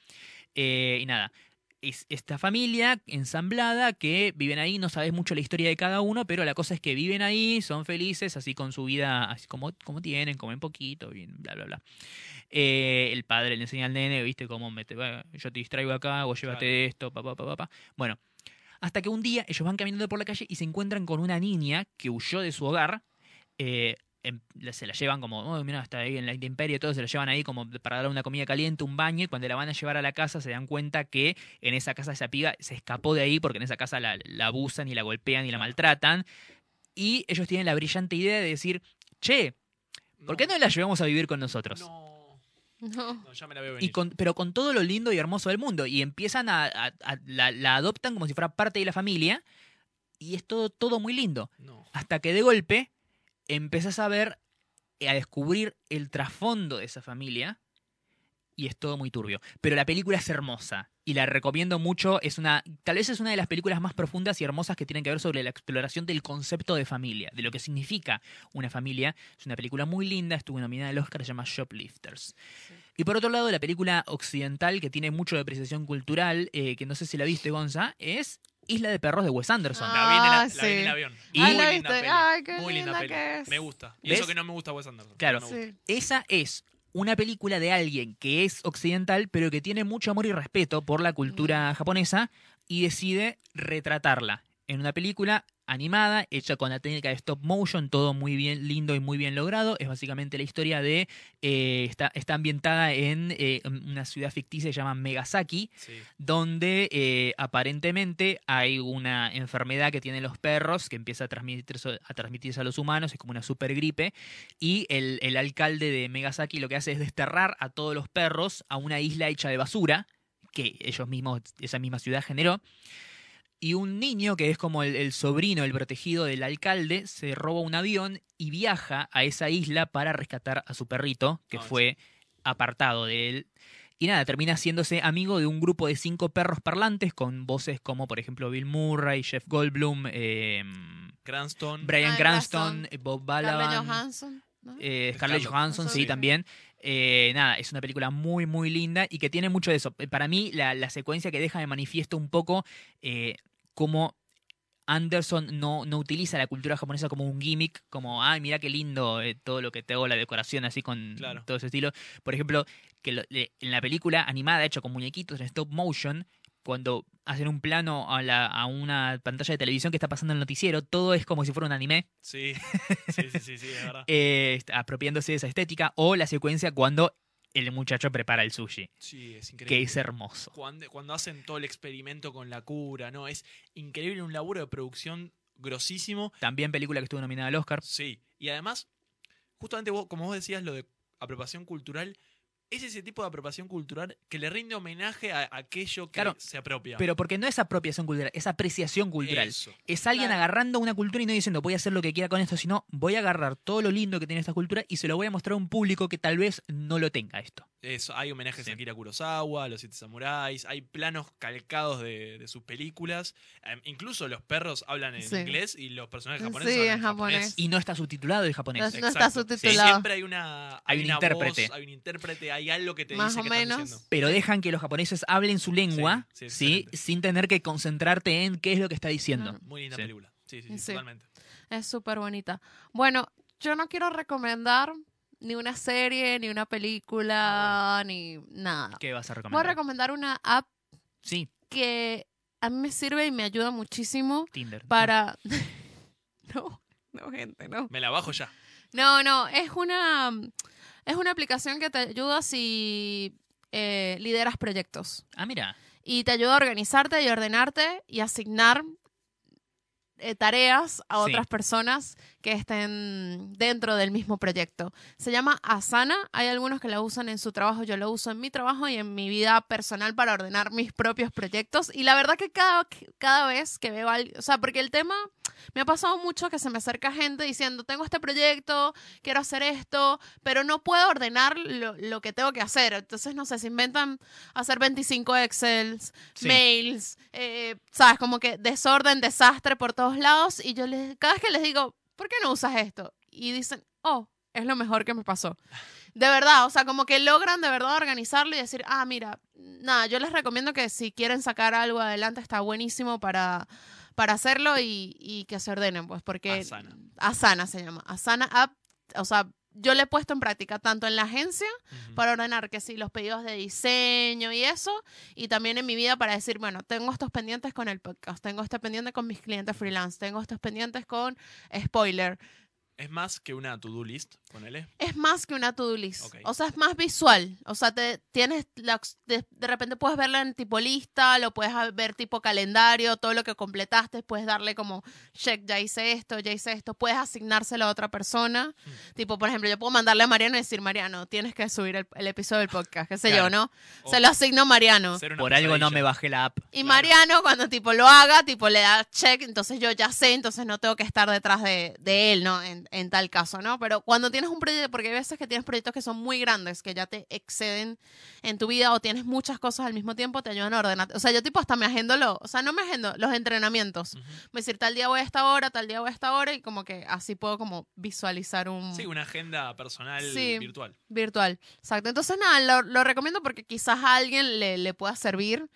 Y nada, es esta familia ensamblada que viven ahí, no sabes mucho la historia de cada uno, pero la cosa es que viven ahí, son felices, así con su vida, así como tienen, comen poquito, bien, bla, bla, bla. El padre le enseña al nene, viste, cómo yo te distraigo acá, vos llévate Claro. esto, papá. Bueno, hasta que un día ellos van caminando por la calle y se encuentran con una niña que huyó de su hogar. Se la llevan como, oh, mira, está ahí en la intemperie, todo se la llevan ahí como para darle una comida caliente, un baño, y cuando la van a llevar a la casa se dan cuenta que en esa casa esa piba se escapó de ahí porque en esa casa la abusan y la golpean y la maltratan. Y ellos tienen la brillante idea de decir, che, ¿por qué no la llevamos a vivir con nosotros? No. No. No, ya me la veo venir. Pero con todo lo lindo y hermoso del mundo. Y empiezan la adoptan como si fuera parte de la familia. Y es todo muy lindo. No. Hasta que de golpe empezás a descubrir el trasfondo de esa familia. Y es todo muy turbio. Pero la película es hermosa. Y la recomiendo mucho. Tal vez es una de las películas más profundas y hermosas que tienen que ver sobre la exploración del concepto de familia. De lo que significa una familia. Es una película muy linda. Estuvo nominada al Oscar. Se llama Shoplifters. Sí. Y por otro lado, la película occidental que tiene mucho de apreciación cultural, que no sé si la viste, Gonza, es Isla de Perros de Wes Anderson. La vi en Ah, la vi en el sí. avión. Y- Muy ¿la linda viste? peli. Ay, qué Muy linda linda peli. que es. Me gusta. Y ¿Ves? eso que no me gusta Wes Anderson. Claro. pero me gusta. Sí. Esa es una película de alguien que es occidental, pero que tiene mucho amor y respeto por la cultura japonesa y decide retratarla en una película animada, hecha con la técnica de stop motion, todo muy bien, lindo y muy bien logrado. Es básicamente la historia de... está ambientada en una ciudad ficticia que se llama Megasaki, Sí. donde aparentemente hay una enfermedad que tienen los perros que empieza a transmitirse a los humanos, es como una super gripe, y el alcalde de Megasaki lo que hace es desterrar a todos los perros a una isla hecha de basura que ellos mismos, esa misma ciudad generó. Y un niño, que es como el sobrino, el protegido del alcalde, se roba un avión y viaja a esa isla para rescatar a su perrito, que fue apartado de él. Y nada, termina haciéndose amigo de un grupo de 5 perros parlantes con voces como, por ejemplo, Bill Murray, Jeff Goldblum, Cranston. Brian Cranston, Bob Scarlett Balaban, Johansson, ¿no? Scarlett Scarlett. Johansson, sí, Sí. también. Nada, es una película muy, muy linda y que tiene mucho de eso. Para mí, la secuencia que deja de manifiesto un poco cómo Anderson no utiliza la cultura japonesa como un gimmick, como, ay, mira qué lindo todo lo que te hago, la decoración así con Claro. todo ese estilo. Por ejemplo, que en la película animada hecha con muñequitos en stop motion, cuando hacen un plano a una pantalla de televisión que está pasando el noticiero, todo es como si fuera un anime, Sí. Sí, es verdad. apropiándose de esa estética, o la secuencia cuando el muchacho prepara el sushi, Sí, es increíble. que es hermoso. Cuando hacen todo el experimento con la cura, ¿no? Es increíble, un laburo de producción grosísimo. También película que estuvo nominada al Oscar. Sí. Y además, justamente como vos decías, lo de apropiación cultural, es ese tipo de apropiación cultural que le rinde homenaje a aquello que Claro, se apropia. Pero porque no es apropiación cultural, es apreciación cultural. Eso. Es alguien Claro. agarrando una cultura y no diciendo voy a hacer lo que quiera con esto, sino voy a agarrar todo lo lindo que tiene esta cultura y se lo voy a mostrar a un público que tal vez no lo tenga esto. Eso, hay homenajes Sí. a Akira Kurosawa, a los 7 Samuráis, hay planos calcados de sus películas. Incluso los perros hablan en Sí. inglés y los personajes Sí, japoneses en hablan en japonés. japonés. Y no está subtitulado el japonés. No está Exacto. subtitulado. Siempre hay una Hay un una intérprete. voz, hay un intérprete, hay algo que te Más dice o que están menos. diciendo. Pero dejan que los japoneses hablen su lengua, Sí, sí, ¿sí? excelente. Sin tener que concentrarte en qué es lo que está diciendo. Claro. Muy linda Sí. película. Sí, Sí. totalmente. Es súper bonita. Bueno, yo no quiero recomendar ni una serie, ni una película, ni nada. ¿Qué vas a Voy a recomendar? recomendar una app Sí, que a mí me sirve y me ayuda muchísimo Tinder. para... No, gente, no. Me la bajo ya. No, es una aplicación que te ayuda si lideras proyectos. Ah, mira. Y te ayuda a organizarte y ordenarte y asignar tareas a Sí. otras personas que estén dentro del mismo proyecto. Se llama Asana. Hay algunos que la usan en su trabajo. Yo lo uso en mi trabajo y en mi vida personal para ordenar mis propios proyectos. Y la verdad que cada vez que veo algo, o sea, porque el tema me ha pasado mucho que se me acerca gente diciendo, tengo este proyecto, quiero hacer esto, pero no puedo ordenar lo que tengo que hacer. Entonces, no sé, se inventan hacer 25 Excels, Sí. mails, ¿sabes? Como que desorden, desastre por todos lados. Y yo cada vez que les digo, ¿por qué no usas esto? Y dicen, oh, es lo mejor que me pasó. De verdad, o sea, como que logran de verdad organizarlo y decir, ah, mira, nada, yo les recomiendo que si quieren sacar algo adelante está buenísimo para hacerlo y que se ordenen, pues, porque Asana. Asana se llama. Asana App, o sea, yo le he puesto en práctica tanto en la agencia Ujú. para ordenar que sí, los pedidos de diseño y eso, y también en mi vida para decir, bueno, tengo estos pendientes con el podcast, tengo este pendiente con mis clientes freelance, tengo estos pendientes con spoiler. Es más que una to-do list, ponele. Es más que una to-do list. Ok. O sea, es más visual. O sea, tienes de repente puedes verla en tipo lista, lo puedes ver tipo calendario, todo lo que completaste, puedes darle como check, ya hice esto, puedes asignárselo a otra persona. Tipo, por ejemplo, yo puedo mandarle a Mariano y decir, Mariano, tienes que subir el episodio del podcast, qué sé Claro. yo, ¿no? O Se lo asigno a Mariano. ser una Por algo no pesadilla. me bajé la app. Y Claro. Mariano, cuando tipo lo haga, tipo le da check, entonces yo ya sé, entonces no tengo que estar detrás de él, ¿no? En tal caso, ¿no? Pero cuando tienes un proyecto, porque hay veces que tienes proyectos que son muy grandes, que ya te exceden en tu vida o tienes muchas cosas al mismo tiempo, te ayudan a ordenar. O sea, yo tipo hasta me agendo no me agendo los entrenamientos. Ujú. Me decir, tal día voy a esta hora, tal día voy a esta hora, y como que así puedo como visualizar un... Sí, una agenda personal Sí. virtual. Virtual, exacto. Entonces, nada, lo recomiendo porque quizás a alguien le pueda servir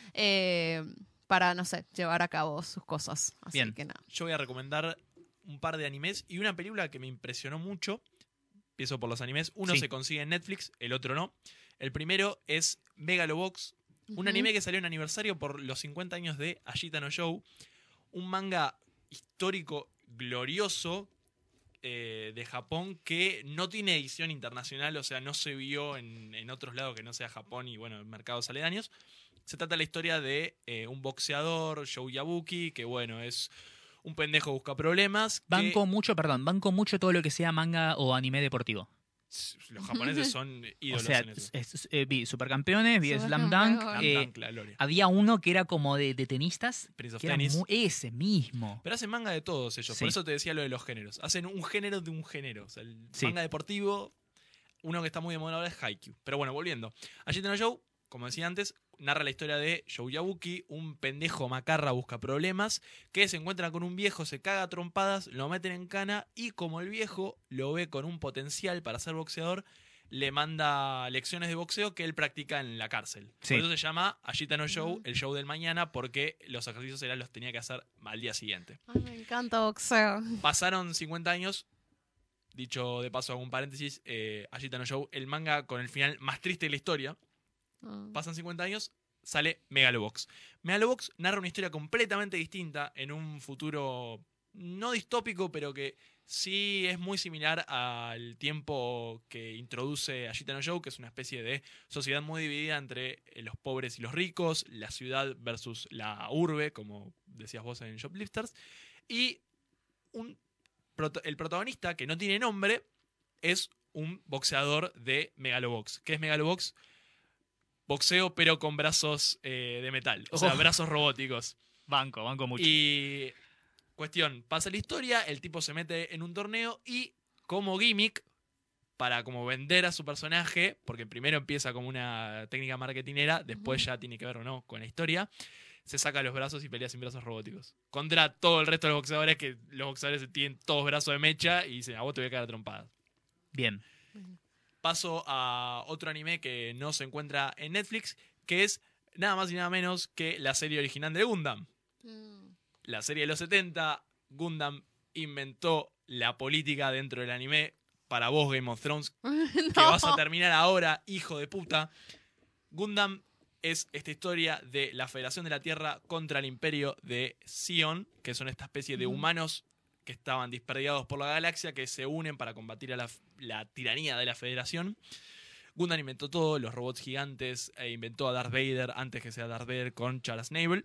para, no sé, llevar a cabo sus cosas. Así Bien. que nada. Yo voy a recomendar un par de animes y una película que me impresionó mucho. Empiezo por los animes. Uno Sí. se consigue en Netflix, el otro no. El primero es Megalobox, un Ujú. anime que salió en aniversario por los 50 años de Ashita no Joe. Un manga histórico, glorioso de Japón que no tiene edición internacional, o sea, no se vio en otros lados que no sea Japón y, bueno, mercados aledaños. Se trata de la historia de un boxeador, Shou Yabuki, que, bueno, es un pendejo busca problemas. Banco mucho todo lo que sea manga o anime deportivo. Los japoneses son O ídolos sea, en eso. vi Supercampeones, vi Slam Supercampeones. Dunk. Slam Dunk, la gloria. Había uno que era como de tenistas. Prince of Que era Tennis. ese mismo. Pero hacen manga de todos ellos. Sí. Por eso te decía lo de los géneros. Hacen un género de un género. O sea, el Sí. manga deportivo, uno que está muy de moda ahora es Haikyuu. Pero bueno, volviendo. Ashita no Joe, como decía antes, narra la historia de Shou Yabuki, un pendejo macarra busca problemas, que se encuentra con un viejo, se caga a trompadas, lo meten en cana y como el viejo lo ve con un potencial para ser boxeador, le manda lecciones de boxeo que él practica en la cárcel. Sí. Por eso se llama Ashita no Show, el show del mañana, porque los ejercicios él los tenía que hacer al día siguiente. Ay, me encanta boxeo. Pasaron 50 años, dicho de paso, hago un paréntesis, Ashita no Show, el manga con el final más triste de la historia. Pasan 50 años, sale Megalobox. Megalobox narra una historia completamente distinta en un futuro no distópico, pero que sí es muy similar al tiempo que introduce Ashita no Joe, que es una especie de sociedad muy dividida entre los pobres y los ricos, la ciudad versus la urbe, como decías vos en Shoplifters, y el protagonista, que no tiene nombre, es un boxeador de Megalobox. ¿Qué es Megalobox? Boxeo, pero con brazos de metal. O sea, brazos robóticos. Banco mucho. Y cuestión, pasa la historia, el tipo se mete en un torneo y como gimmick, para como vender a su personaje, porque primero empieza como una técnica marketinera, después ya tiene que ver o no con la historia, se saca los brazos y pelea sin brazos robóticos. Contra todo el resto de los boxeadores, que los boxeadores tienen todos brazos de mecha y dicen, a vos te voy a caer a trompadas. Bien. Paso a otro anime que no se encuentra en Netflix, que es nada más y nada menos que la serie original de Gundam. La serie de los 70, Gundam inventó la política dentro del anime para vos, Game of Thrones, que vas a terminar ahora, hijo de puta. Gundam es esta historia de la Federación de la Tierra contra el Imperio de Sion, que son esta especie de humanos que estaban disperdiados por la galaxia, que se unen para combatir a la tiranía de la Federación. Gundam inventó todo, los robots gigantes, inventó a Darth Vader antes que sea Darth Vader con Charles Navel.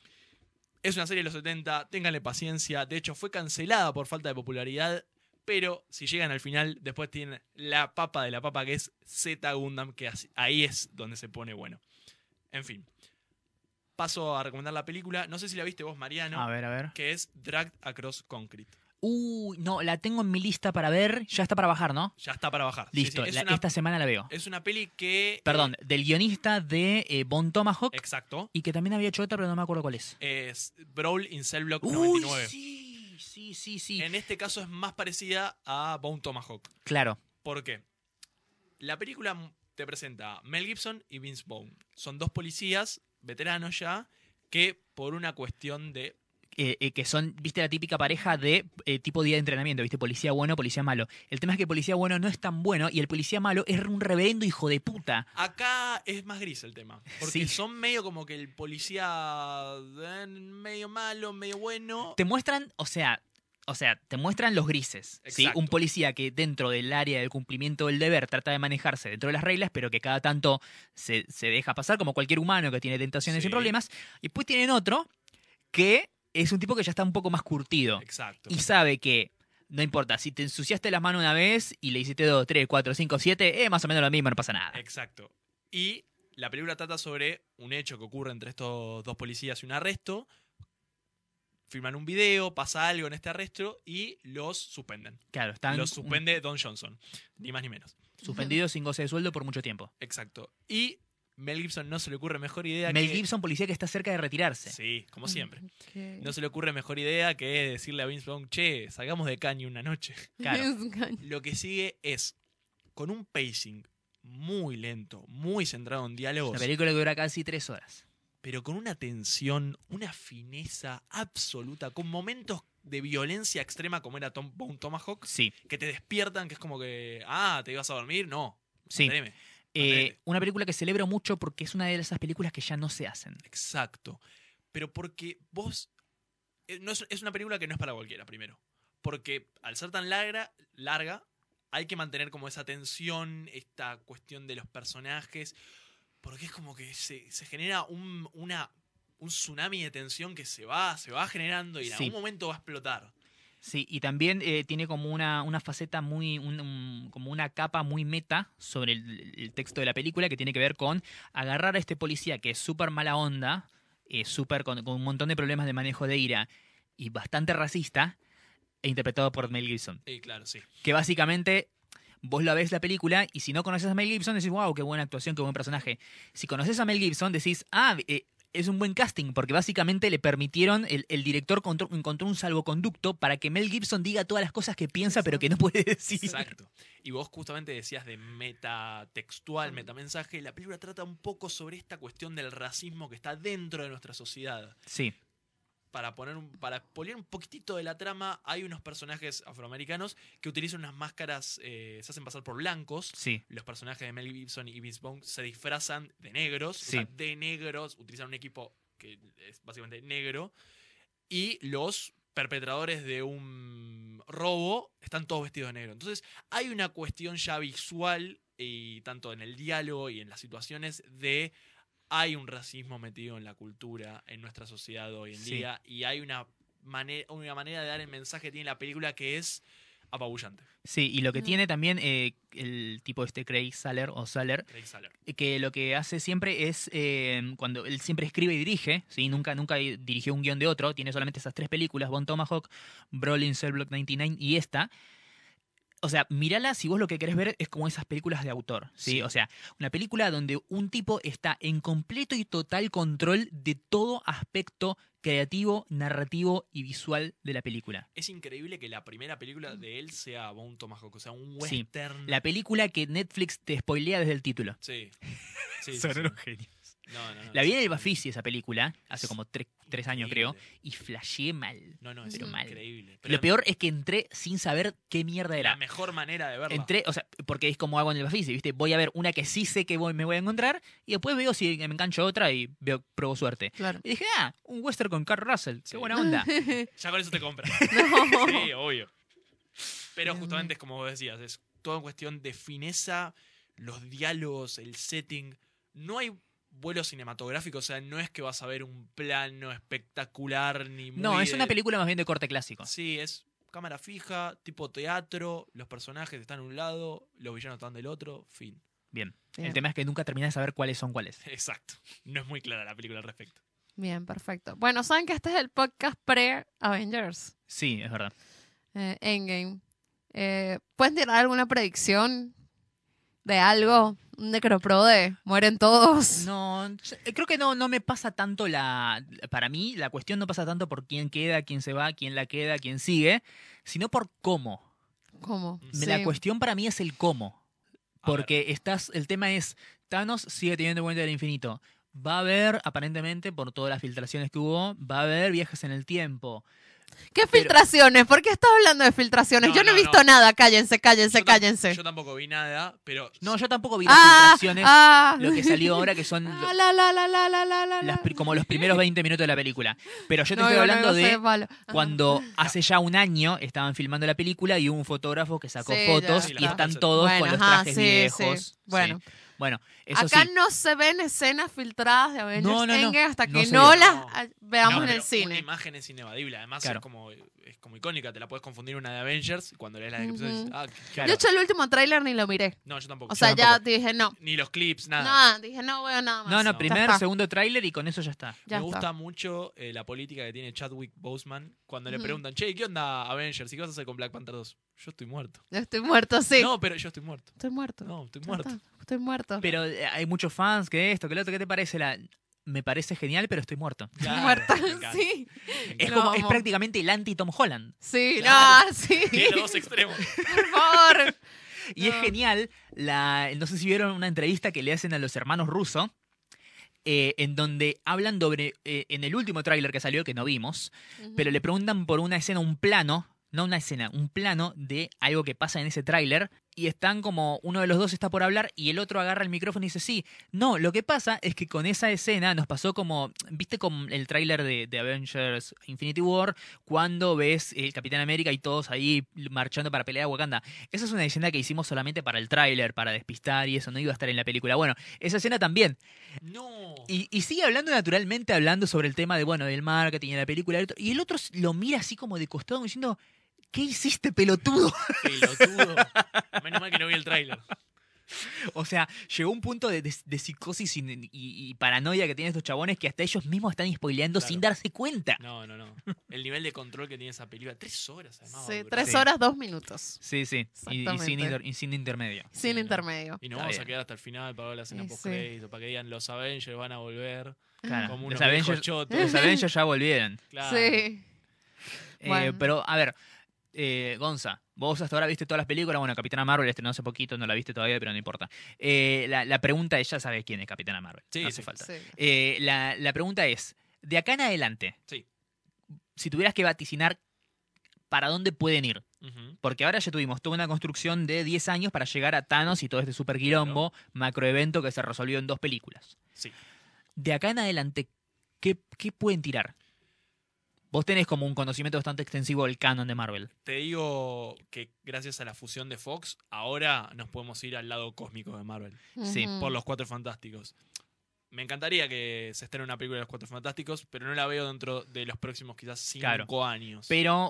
Es una serie de los 70, ténganle paciencia. De hecho, fue cancelada por falta de popularidad, pero si llegan al final, después tienen la papa de la papa, que es Z Gundam, que ahí es donde se pone bueno. En fin. Paso a recomendar la película. No sé si la viste vos, Mariano. A ver. Que es Dragged Across Concrete. No, la tengo en mi lista para ver. Ya está para bajar, ¿no? Ya está para bajar. Listo, Sí. esta semana la veo. Es una peli que... Perdón, del guionista de Bon Tomahawk. Exacto. Y que también había hecho otra, pero no me acuerdo cuál es. Es Brawl in Cell Block Uy, 99. sí. En este caso es más parecida a Bone Tomahawk. Claro. ¿Por qué? La película te presenta a Mel Gibson y Vince Vaughn. Son dos policías, veteranos ya, que por una cuestión de... Que son, viste, la típica pareja de tipo día de entrenamiento, viste, policía bueno, policía malo. El tema es que el policía bueno no es tan bueno y el policía malo es un reverendo hijo de puta. Acá es más gris el tema. Porque Sí. son medio como que el policía medio malo, medio bueno. Te muestran, o sea, te muestran los grises. ¿Sí? Exacto. Un policía que dentro del área del cumplimiento del deber trata de manejarse dentro de las reglas, pero que cada tanto se deja pasar como cualquier humano que tiene tentaciones Sí. y problemas. Y después tienen otro que es un tipo que ya está un poco más curtido. Exacto. Y sabe que no importa, si te ensuciaste las manos una vez y le hiciste 2, 3, 4, 5, 7, más o menos lo mismo, no pasa nada. Exacto. Y la película trata sobre un hecho que ocurre entre estos dos policías y un arresto. Filman un video, pasa algo en este arresto y los suspenden. Claro, están Los suspende Don Johnson, ni más ni menos. suspendidos sin goce de sueldo por mucho tiempo. Exacto. Y Mel Gibson no se le ocurre mejor idea Mel que... Gibson, policía que está cerca de retirarse. Sí, como siempre. Ok. No se le ocurre mejor idea que decirle a Vince Vaughn, che, salgamos de caño una noche. Claro. Lo que sigue es, con un pacing muy lento, muy centrado en diálogos, La película dura casi 3 horas. pero con una tensión, una fineza absoluta, con momentos de violencia extrema como era Bone Tomahawk, Sí, que te despiertan, que es como que, ¿te ibas a dormir? No. sí. Manteneme. Una película que celebro mucho porque es una de esas películas que ya no se hacen. Exacto. Pero porque vos es una película que no es para cualquiera, primero. Porque al ser tan larga, hay que mantener como esa tensión, esta cuestión de los personajes. Porque es como que se genera un tsunami de tensión que se va generando y en Sí. algún momento va a explotar. Sí, y también tiene como una faceta muy, como una capa muy meta sobre el texto de la película que tiene que ver con agarrar a este policía que es súper mala onda, súper con un montón de problemas de manejo de ira y bastante racista, e interpretado por Mel Gibson. Y claro, sí. Que básicamente vos la ves la película y si no conoces a Mel Gibson decís, wow, qué buena actuación, qué buen personaje. Si conoces a Mel Gibson decís, es un buen casting, porque básicamente le permitieron, el director encontró un salvoconducto para que Mel Gibson diga todas las cosas que piensa pero que no puede decir. Exacto. Y vos justamente decías de metatextual, metamensaje. La película trata un poco sobre esta cuestión del racismo que está dentro de nuestra sociedad. Sí, Para poner un poquitito de la trama, hay unos personajes afroamericanos que utilizan unas máscaras, se hacen pasar por blancos. sí, Los personajes de Mel Gibson y Vince Vaughn se disfrazan de negros, Sí. o sea, de negros, utilizan un equipo que es básicamente negro, y los perpetradores de un robo están todos vestidos de negro. Entonces hay una cuestión ya visual, y tanto en el diálogo y en las situaciones, de hay un racismo metido en la cultura, en nuestra sociedad hoy en Sí. día, y hay una manera de dar el mensaje que tiene la película que es apabullante. sí, y lo que Mm. tiene también el tipo Craig Saller, Craig Saller. que lo que hace siempre es, cuando él siempre escribe y dirige, ¿sí? Nunca dirigió un guión de otro, tiene solamente esas 3 películas, Bone Tomahawk, Brolin, Cell Block 99 y esta. O sea, mírala si vos lo que querés ver es como esas películas de autor, ¿sí? Sí. O sea, una película donde un tipo está en completo y total control de todo aspecto creativo, narrativo y visual de la película. Es increíble que la primera película de él sea Bone Tomahawk, o sea, un Sí. western. La película que Netflix te spoilea desde el título. Sí. Sí, Son sí. unos genios. No. La vi en el Bafisi esa película, hace como 3 años creo, Increíble. y flasheé mal. No, es Pero mal. increíble. Lo peor es que entré sin saber qué mierda la era. mejor manera de verla. Entré, o sea, porque es como hago en el Bafisi, ¿viste? Voy a ver una que sí sé que me voy a encontrar y después veo si me engancho otra y pruebo suerte. Claro. Y dije, un western con Kurt Russell, Sí. qué buena onda. Ya con eso te compras. No. Sí, obvio. Pero justamente es como vos decías, es toda cuestión de fineza, los diálogos, el setting. No hay vuelo cinematográfico, o sea, no es que vas a ver un plano espectacular ni muy... No, es una película más bien de corte clásico. Sí, es cámara fija, tipo teatro, los personajes están de un lado, los villanos están del otro, fin. Bien. Bien. El tema es que nunca terminás de saber cuáles son cuáles. Exacto. No es muy clara la película al respecto. Bien, perfecto. Bueno, saben que este es el podcast pre-Avengers, Sí, es verdad. Endgame. ¿Pueden tirar alguna predicción de algo? Un necropro de mueren todos. No, creo que no me pasa tanto para mí, la cuestión no pasa tanto por quién queda, quién se va, quién la queda, quién sigue, sino por cómo. ¿Cómo? La cuestión para mí es el cómo. A Porque el tema es, Thanos sigue teniendo cuenta del infinito. Va a haber, aparentemente, por todas las filtraciones que hubo, va a haber viajes en el tiempo. ¿Qué pero- filtraciones? ¿Por qué estás hablando de filtraciones? No, Yo no he no, visto no. nada. Cállense, cállense, Yo cállense. Yo tampoco vi nada, pero... No, yo tampoco vi las filtraciones, lo que salió ahora, que son Ah, la. como los primeros 20 minutos de la película. Pero yo te No, estoy igual no hablando iba a ser de malo. Ajá. cuando hace ya un año estaban filmando la película y hubo un fotógrafo que sacó Sí, fotos ya y está. están todos Bueno, con los ajá, trajes sí, viejos. sí. Bueno. Sí. Bueno, eso Acá sí. no se ven escenas filtradas de Avengers No, no, no. Endgame hasta No que se no ve. las No. veamos No, en el pero Una cine. imagen es inevadible. Además Claro. es como icónica. Te la puedes confundir una de Avengers y cuando lees la descripción Ujú. dices, Claro. De hecho, el último tráiler ni lo miré. no, yo tampoco. O sea, Yo ya tampoco. dije no. Ni los clips, nada. Nada, dije no veo nada más. No, Ya primer, está. segundo tráiler y con eso ya está. Ya Me está. gusta mucho la política que tiene Chadwick Boseman cuando le Ujú. preguntan, che, ¿qué onda Avengers? ¿Y qué vas a hacer con Black Panther 2? Yo estoy muerto. Yo estoy muerto, sí. No, pero yo estoy muerto. Estoy muerto. No, estoy Ya muerto. está, estoy muerto. Pero hay muchos fans que esto, que lo otro. ¿Qué te parece? Me parece genial, pero estoy muerto. Estoy Claro, muerta. me encanta. Sí. Es Lo como es amo. prácticamente el anti-Tom Holland. Sí, Claro. no, sí. Tiene los dos extremos. Por favor. Y es No. genial, no sé si vieron una entrevista que le hacen a los hermanos Russo, en donde hablan sobre, en el último tráiler que salió, que no vimos, pero le preguntan por una escena, un plano, no una escena, un plano de algo que pasa en ese tráiler, y están como, uno de los dos está por hablar y el otro agarra el micrófono y dice, sí, no, lo que pasa es que con esa escena nos pasó como, viste con el tráiler de Avengers Infinity War, cuando ves el Capitán América y todos ahí marchando para pelear a Wakanda. Esa es una escena que hicimos solamente para el tráiler, para despistar y eso no iba a estar en la película. Bueno, esa escena también. No. Y sigue hablando naturalmente, hablando sobre el tema de, bueno, del marketing de la película. Y el otro lo mira así como de costado diciendo, ¿qué hiciste, pelotudo? Pelotudo. Menos mal que no vi el tráiler. O sea, llegó un punto de psicosis y paranoia que tienen estos chabones que hasta ellos mismos están spoileando Claro. sin darse cuenta. No. El nivel de control que tiene esa película. 3 horas, además. va a Sí, durar. 3 Sí. horas, 2 minutos. Sí. Y sin, Exactamente. y sin intermedio. Sin Sí, intermedio. Y nos Está vamos a bien. quedar hasta el final para ver la escena Sí, post-crédito, para que digan los Avengers van a volver. Claro, Como los unos viejos Avengers, chotos. los Avengers ya volvieron. Claro. Sí. Bueno. Pero, a ver, Gonza, vos hasta ahora viste todas las películas. Bueno, Capitana Marvel estrenó hace poquito, no la viste todavía, pero no importa. La pregunta es, ya sabes quién es Capitana Marvel. Sí, no hace sí. falta. Sí. La pregunta es, de acá en adelante, Sí. si tuvieras que vaticinar, ¿para dónde pueden ir? Ujú. Porque ahora ya tuvimos toda una construcción de 10 años para llegar a Thanos y todo este super quilombo, macroevento que se resolvió en 2 películas. Sí. De acá en adelante, ¿qué pueden tirar? Vos tenés como un conocimiento bastante extensivo del canon de Marvel. Te digo que gracias a la fusión de Fox, ahora nos podemos ir al lado cósmico de Marvel. Sí, Ujú. Por los Cuatro Fantásticos. Me encantaría que se estrene una película de los Cuatro Fantásticos, pero no la veo dentro de los próximos quizás 5 Claro. años. Pero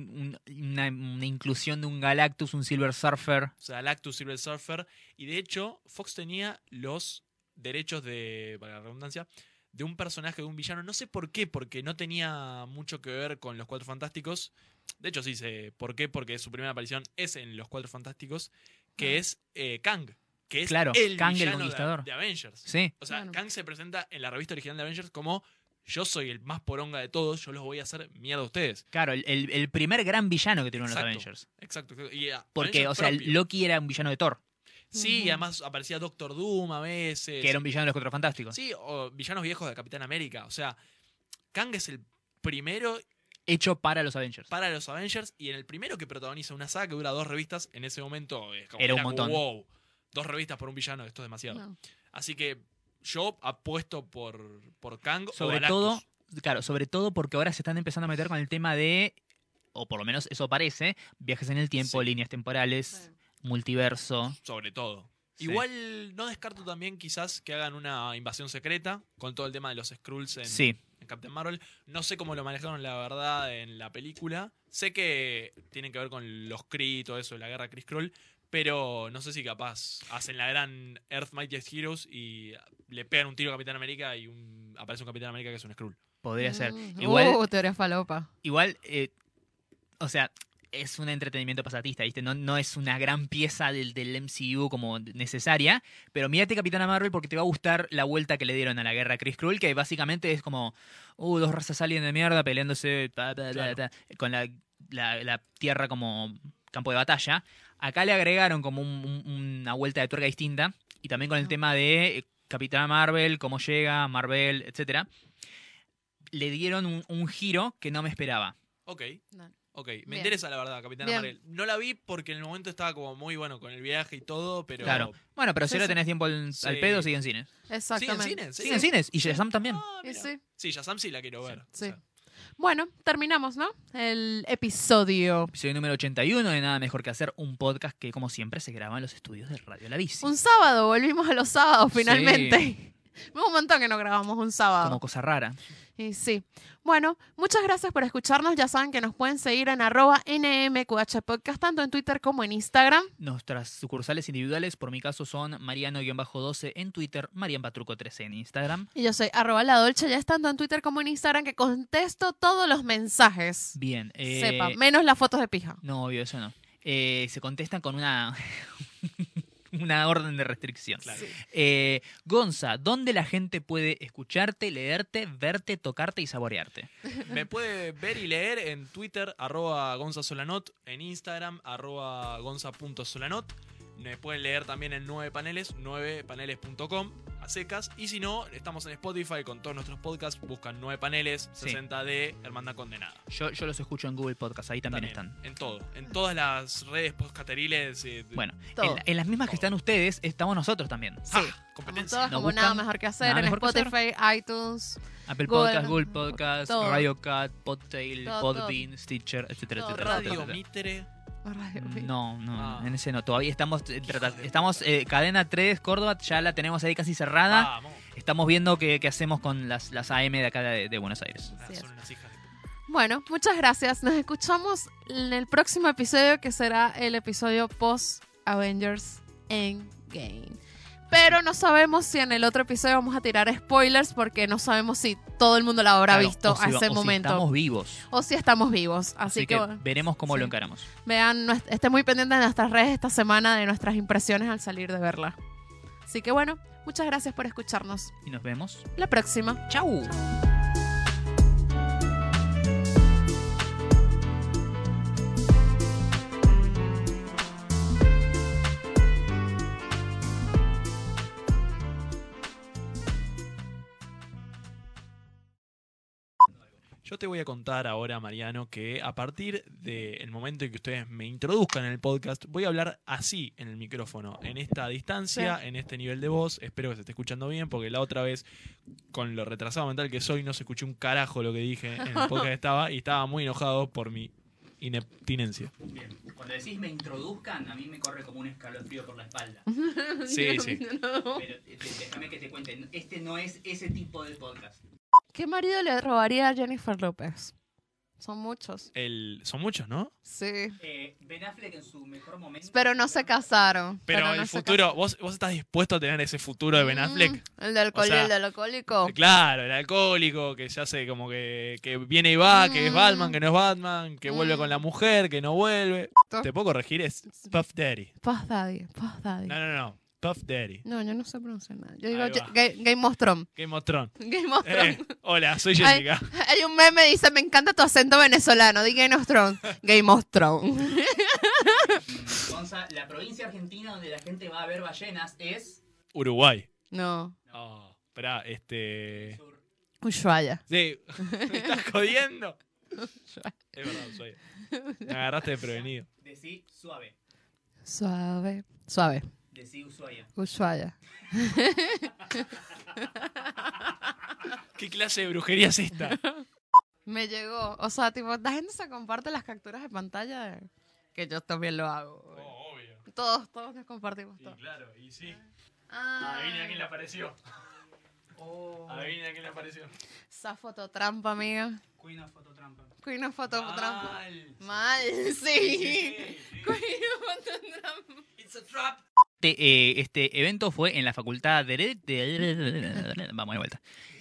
una inclusión de un Galactus, un Silver Surfer. O sea, Galactus, Silver Surfer. Y de hecho, Fox tenía los derechos de, para la redundancia, de un personaje, de un villano. No sé por qué, porque no tenía mucho que ver con los Cuatro Fantásticos. De hecho, sí sé por qué, porque su primera aparición es en los Cuatro Fantásticos, que es Kang. Que es Claro, el Kang el villano Conquistador. de Avengers. Sí, O sea, Claro. Kang se presenta en la revista original de Avengers como: yo soy el más poronga de todos, yo los voy a hacer mierda a ustedes. claro, el primer gran villano que tuvieron los Exacto. Avengers. Exacto. Y, Porque, Avengers o sea, propio. Loki era un villano de Thor, Sí, Ujú. además aparecía Doctor Doom a veces. que era un villano de los Cuatro Fantásticos. Sí, o villanos viejos de Capitán América. O sea, Kang es el primero Hecho para los Avengers. para los Avengers y en el primero que protagoniza una saga que dura 2 revistas, en ese momento Era un como, montón. wow, 2 revistas por un villano, esto es demasiado. No. Así que yo apuesto por Kang Sobre o Galactus. todo, claro, sobre todo porque ahora se están empezando a meter con el tema de, o por lo menos eso parece, viajes en el tiempo, Sí. líneas temporales, multiverso. Sobre todo. Sí. Igual no descarto también quizás que hagan una invasión secreta con todo el tema de los Skrulls en, Sí, en Captain Marvel. No sé cómo lo manejaron, la verdad, en la película. Sé que tienen que ver con los Kree y todo eso, la guerra Kree-Skrull, pero no sé si capaz hacen la gran Earth Mightiest Heroes y le pegan un tiro a Capitán América y aparece un Capitán América que es un Skrull. podría ser. Mm. Igual, Teoría falopa. igual o sea, es un entretenimiento pasatista, ¿viste? No es una gran pieza del MCU como necesaria, pero mírate Capitana Marvel porque te va a gustar la vuelta que le dieron a la guerra Kree-Skrull, que básicamente es como, dos razas alien de mierda peleándose Claro. con la Tierra como campo de batalla. Acá le agregaron como una vuelta de tuerca distinta, y también con el Ah. tema de Capitana Marvel, cómo llega, Marvel, etcétera. Le dieron un giro que no me esperaba. Ok, No. ok. Me Bien. interesa la verdad, Capitana Bien. Marvel. No la vi porque en el momento estaba como muy bueno con el viaje y todo, pero... Claro. Bueno, pero si Sí, ahora sí. tenés tiempo al Sí. pedo, sigue en cines. ¿Sí, en Exactamente. cine? ¿En Sigue en cines. Y Shazam también. Ah, Y mira. sí. Sí, Shazam sí la quiero ver. Sí. O sea, Bueno, terminamos, ¿no? El episodio. Episodio número 81 de Nada Mejor que Hacer, un podcast que, como siempre, se graba en los estudios de Radio La Bici. Un sábado, volvimos a los sábados Sí. finalmente. Un montón que no grabamos un sábado. Como cosa rara. Y sí. Bueno, muchas gracias por escucharnos. Ya saben que nos pueden seguir en @NMQH Podcast, tanto en Twitter como en Instagram. Nuestras sucursales individuales, por mi caso, son Mariano-12 en Twitter, Marianpatruco13 en Instagram. Y yo soy @LaDolce, ya es tanto en Twitter como en Instagram que contesto todos los mensajes. Bien. Sepa, menos las fotos de pija. No, obvio, eso no. Se contestan con una... una orden de restricción. Claro. Sí. Gonza, ¿dónde la gente puede escucharte, leerte, verte, tocarte y saborearte? Me puede ver y leer en Twitter, @GonzaSolanot, en Instagram, @gonza.solanot. Me pueden leer también en 9 paneles, 9paneles.com. a secas. Y si no, estamos en Spotify con todos nuestros podcasts. Buscan 9 paneles, Sí. 60D, Hermandad Condenada. Yo los escucho en Google Podcast, ahí también están. En todo. En todas las redes podcateriles. Bueno, Todo. en las mismas que Todo. están ustedes, estamos nosotros también. Sí. Estamos competencia. todos Nos como buscan, nada mejor que hacer nada en mejor que hacer. Spotify, iTunes. Apple Google, Podcast, Google Podcast, todo. Radio Cat, Podtail, Todo, Podbean, Stitcher, etcétera, Todo, etcétera, Radio etcétera. Mitre. No, Ah. en ese no. Todavía estamos Hijo de estamos cadena 3 Córdoba, ya la tenemos ahí casi cerrada. Vamos. Estamos viendo qué hacemos con las AM de acá de Buenos Aires. Así es. Son unas hijas de puta. Bueno, muchas gracias. Nos escuchamos en el próximo episodio, que será el episodio post Avengers Endgame. Pero no sabemos si en el otro episodio vamos a tirar spoilers, porque no sabemos si todo el mundo la habrá Claro, visto o si a ese o si momento. estamos vivos. O si estamos vivos. Así que bueno, veremos cómo sí. lo encaramos. vean, estén muy pendientes de nuestras redes esta semana de nuestras impresiones al salir de verla. Así que bueno, muchas gracias por escucharnos. Y nos vemos. La próxima. ¡Chau! Yo te voy a contar ahora, Mariano, que a partir del momento en que ustedes me introduzcan en el podcast, voy a hablar así en el micrófono, en esta distancia, Sí. en este nivel de voz. Espero que se esté escuchando bien, porque la otra vez, con lo retrasado mental que soy, no se escuchó un carajo lo que dije en el podcast que estaba, y estaba muy enojado por mi ineptinencia. Bien. Cuando decís me introduzcan, a mí me corre como un escalofrío por la espalda. Sí, sí. No. Pero déjame que te cuente, este no es ese tipo de podcast. ¿Qué marido le robaría a Jennifer López? Son muchos. Son muchos, ¿no? Sí. Ben Affleck en su mejor momento. Pero no se casaron. Pero no el se futuro, ¿vos estás dispuesto a tener ese futuro de Ben casaron. Affleck? El del O sea, el del alcohólico. Claro, el alcohólico, que se hace como que viene y va, que es Mm. Batman, que no es Batman, que vuelve Mm. con la mujer, que no vuelve. ¿Te puedo corregir? Es Puff Daddy. Puff Daddy, Puff Daddy. No. Puff Daddy. No, yo no sé pronunciar nada. Yo digo Ahí va. Game of Thrones. Game of Thrones. Game of Thrones. Hola, soy Ay, Jessica. hay un meme que dice, me encanta tu acento venezolano. Di Game of Thrones. Game of Thrones. Gonza, la provincia argentina donde la gente va a ver ballenas es... Uruguay. No. Oh, esperá, Ushuaia. Sí, ¿me estás jodiendo? Es verdad, soy. Me agarraste desprevenido. Decí suave. Suave. Suave. Decí Ushuaia. Ushuaia. ¿Qué clase de brujería es esta? Me llegó. O sea, tipo, la gente se comparte las capturas de pantalla. Que yo también lo hago. obvio. Todos nos compartimos Y todo. claro, y sí. Ah, Adivina quién le apareció. Adivina quién le apareció. esa fototrampa, amiga. Queen of Fototrampa. Queen of fototrampa. Mal. Mal, sí. Queen of fototrampa. It's a trap. Este evento fue en la facultad de... Vamos de vuelta.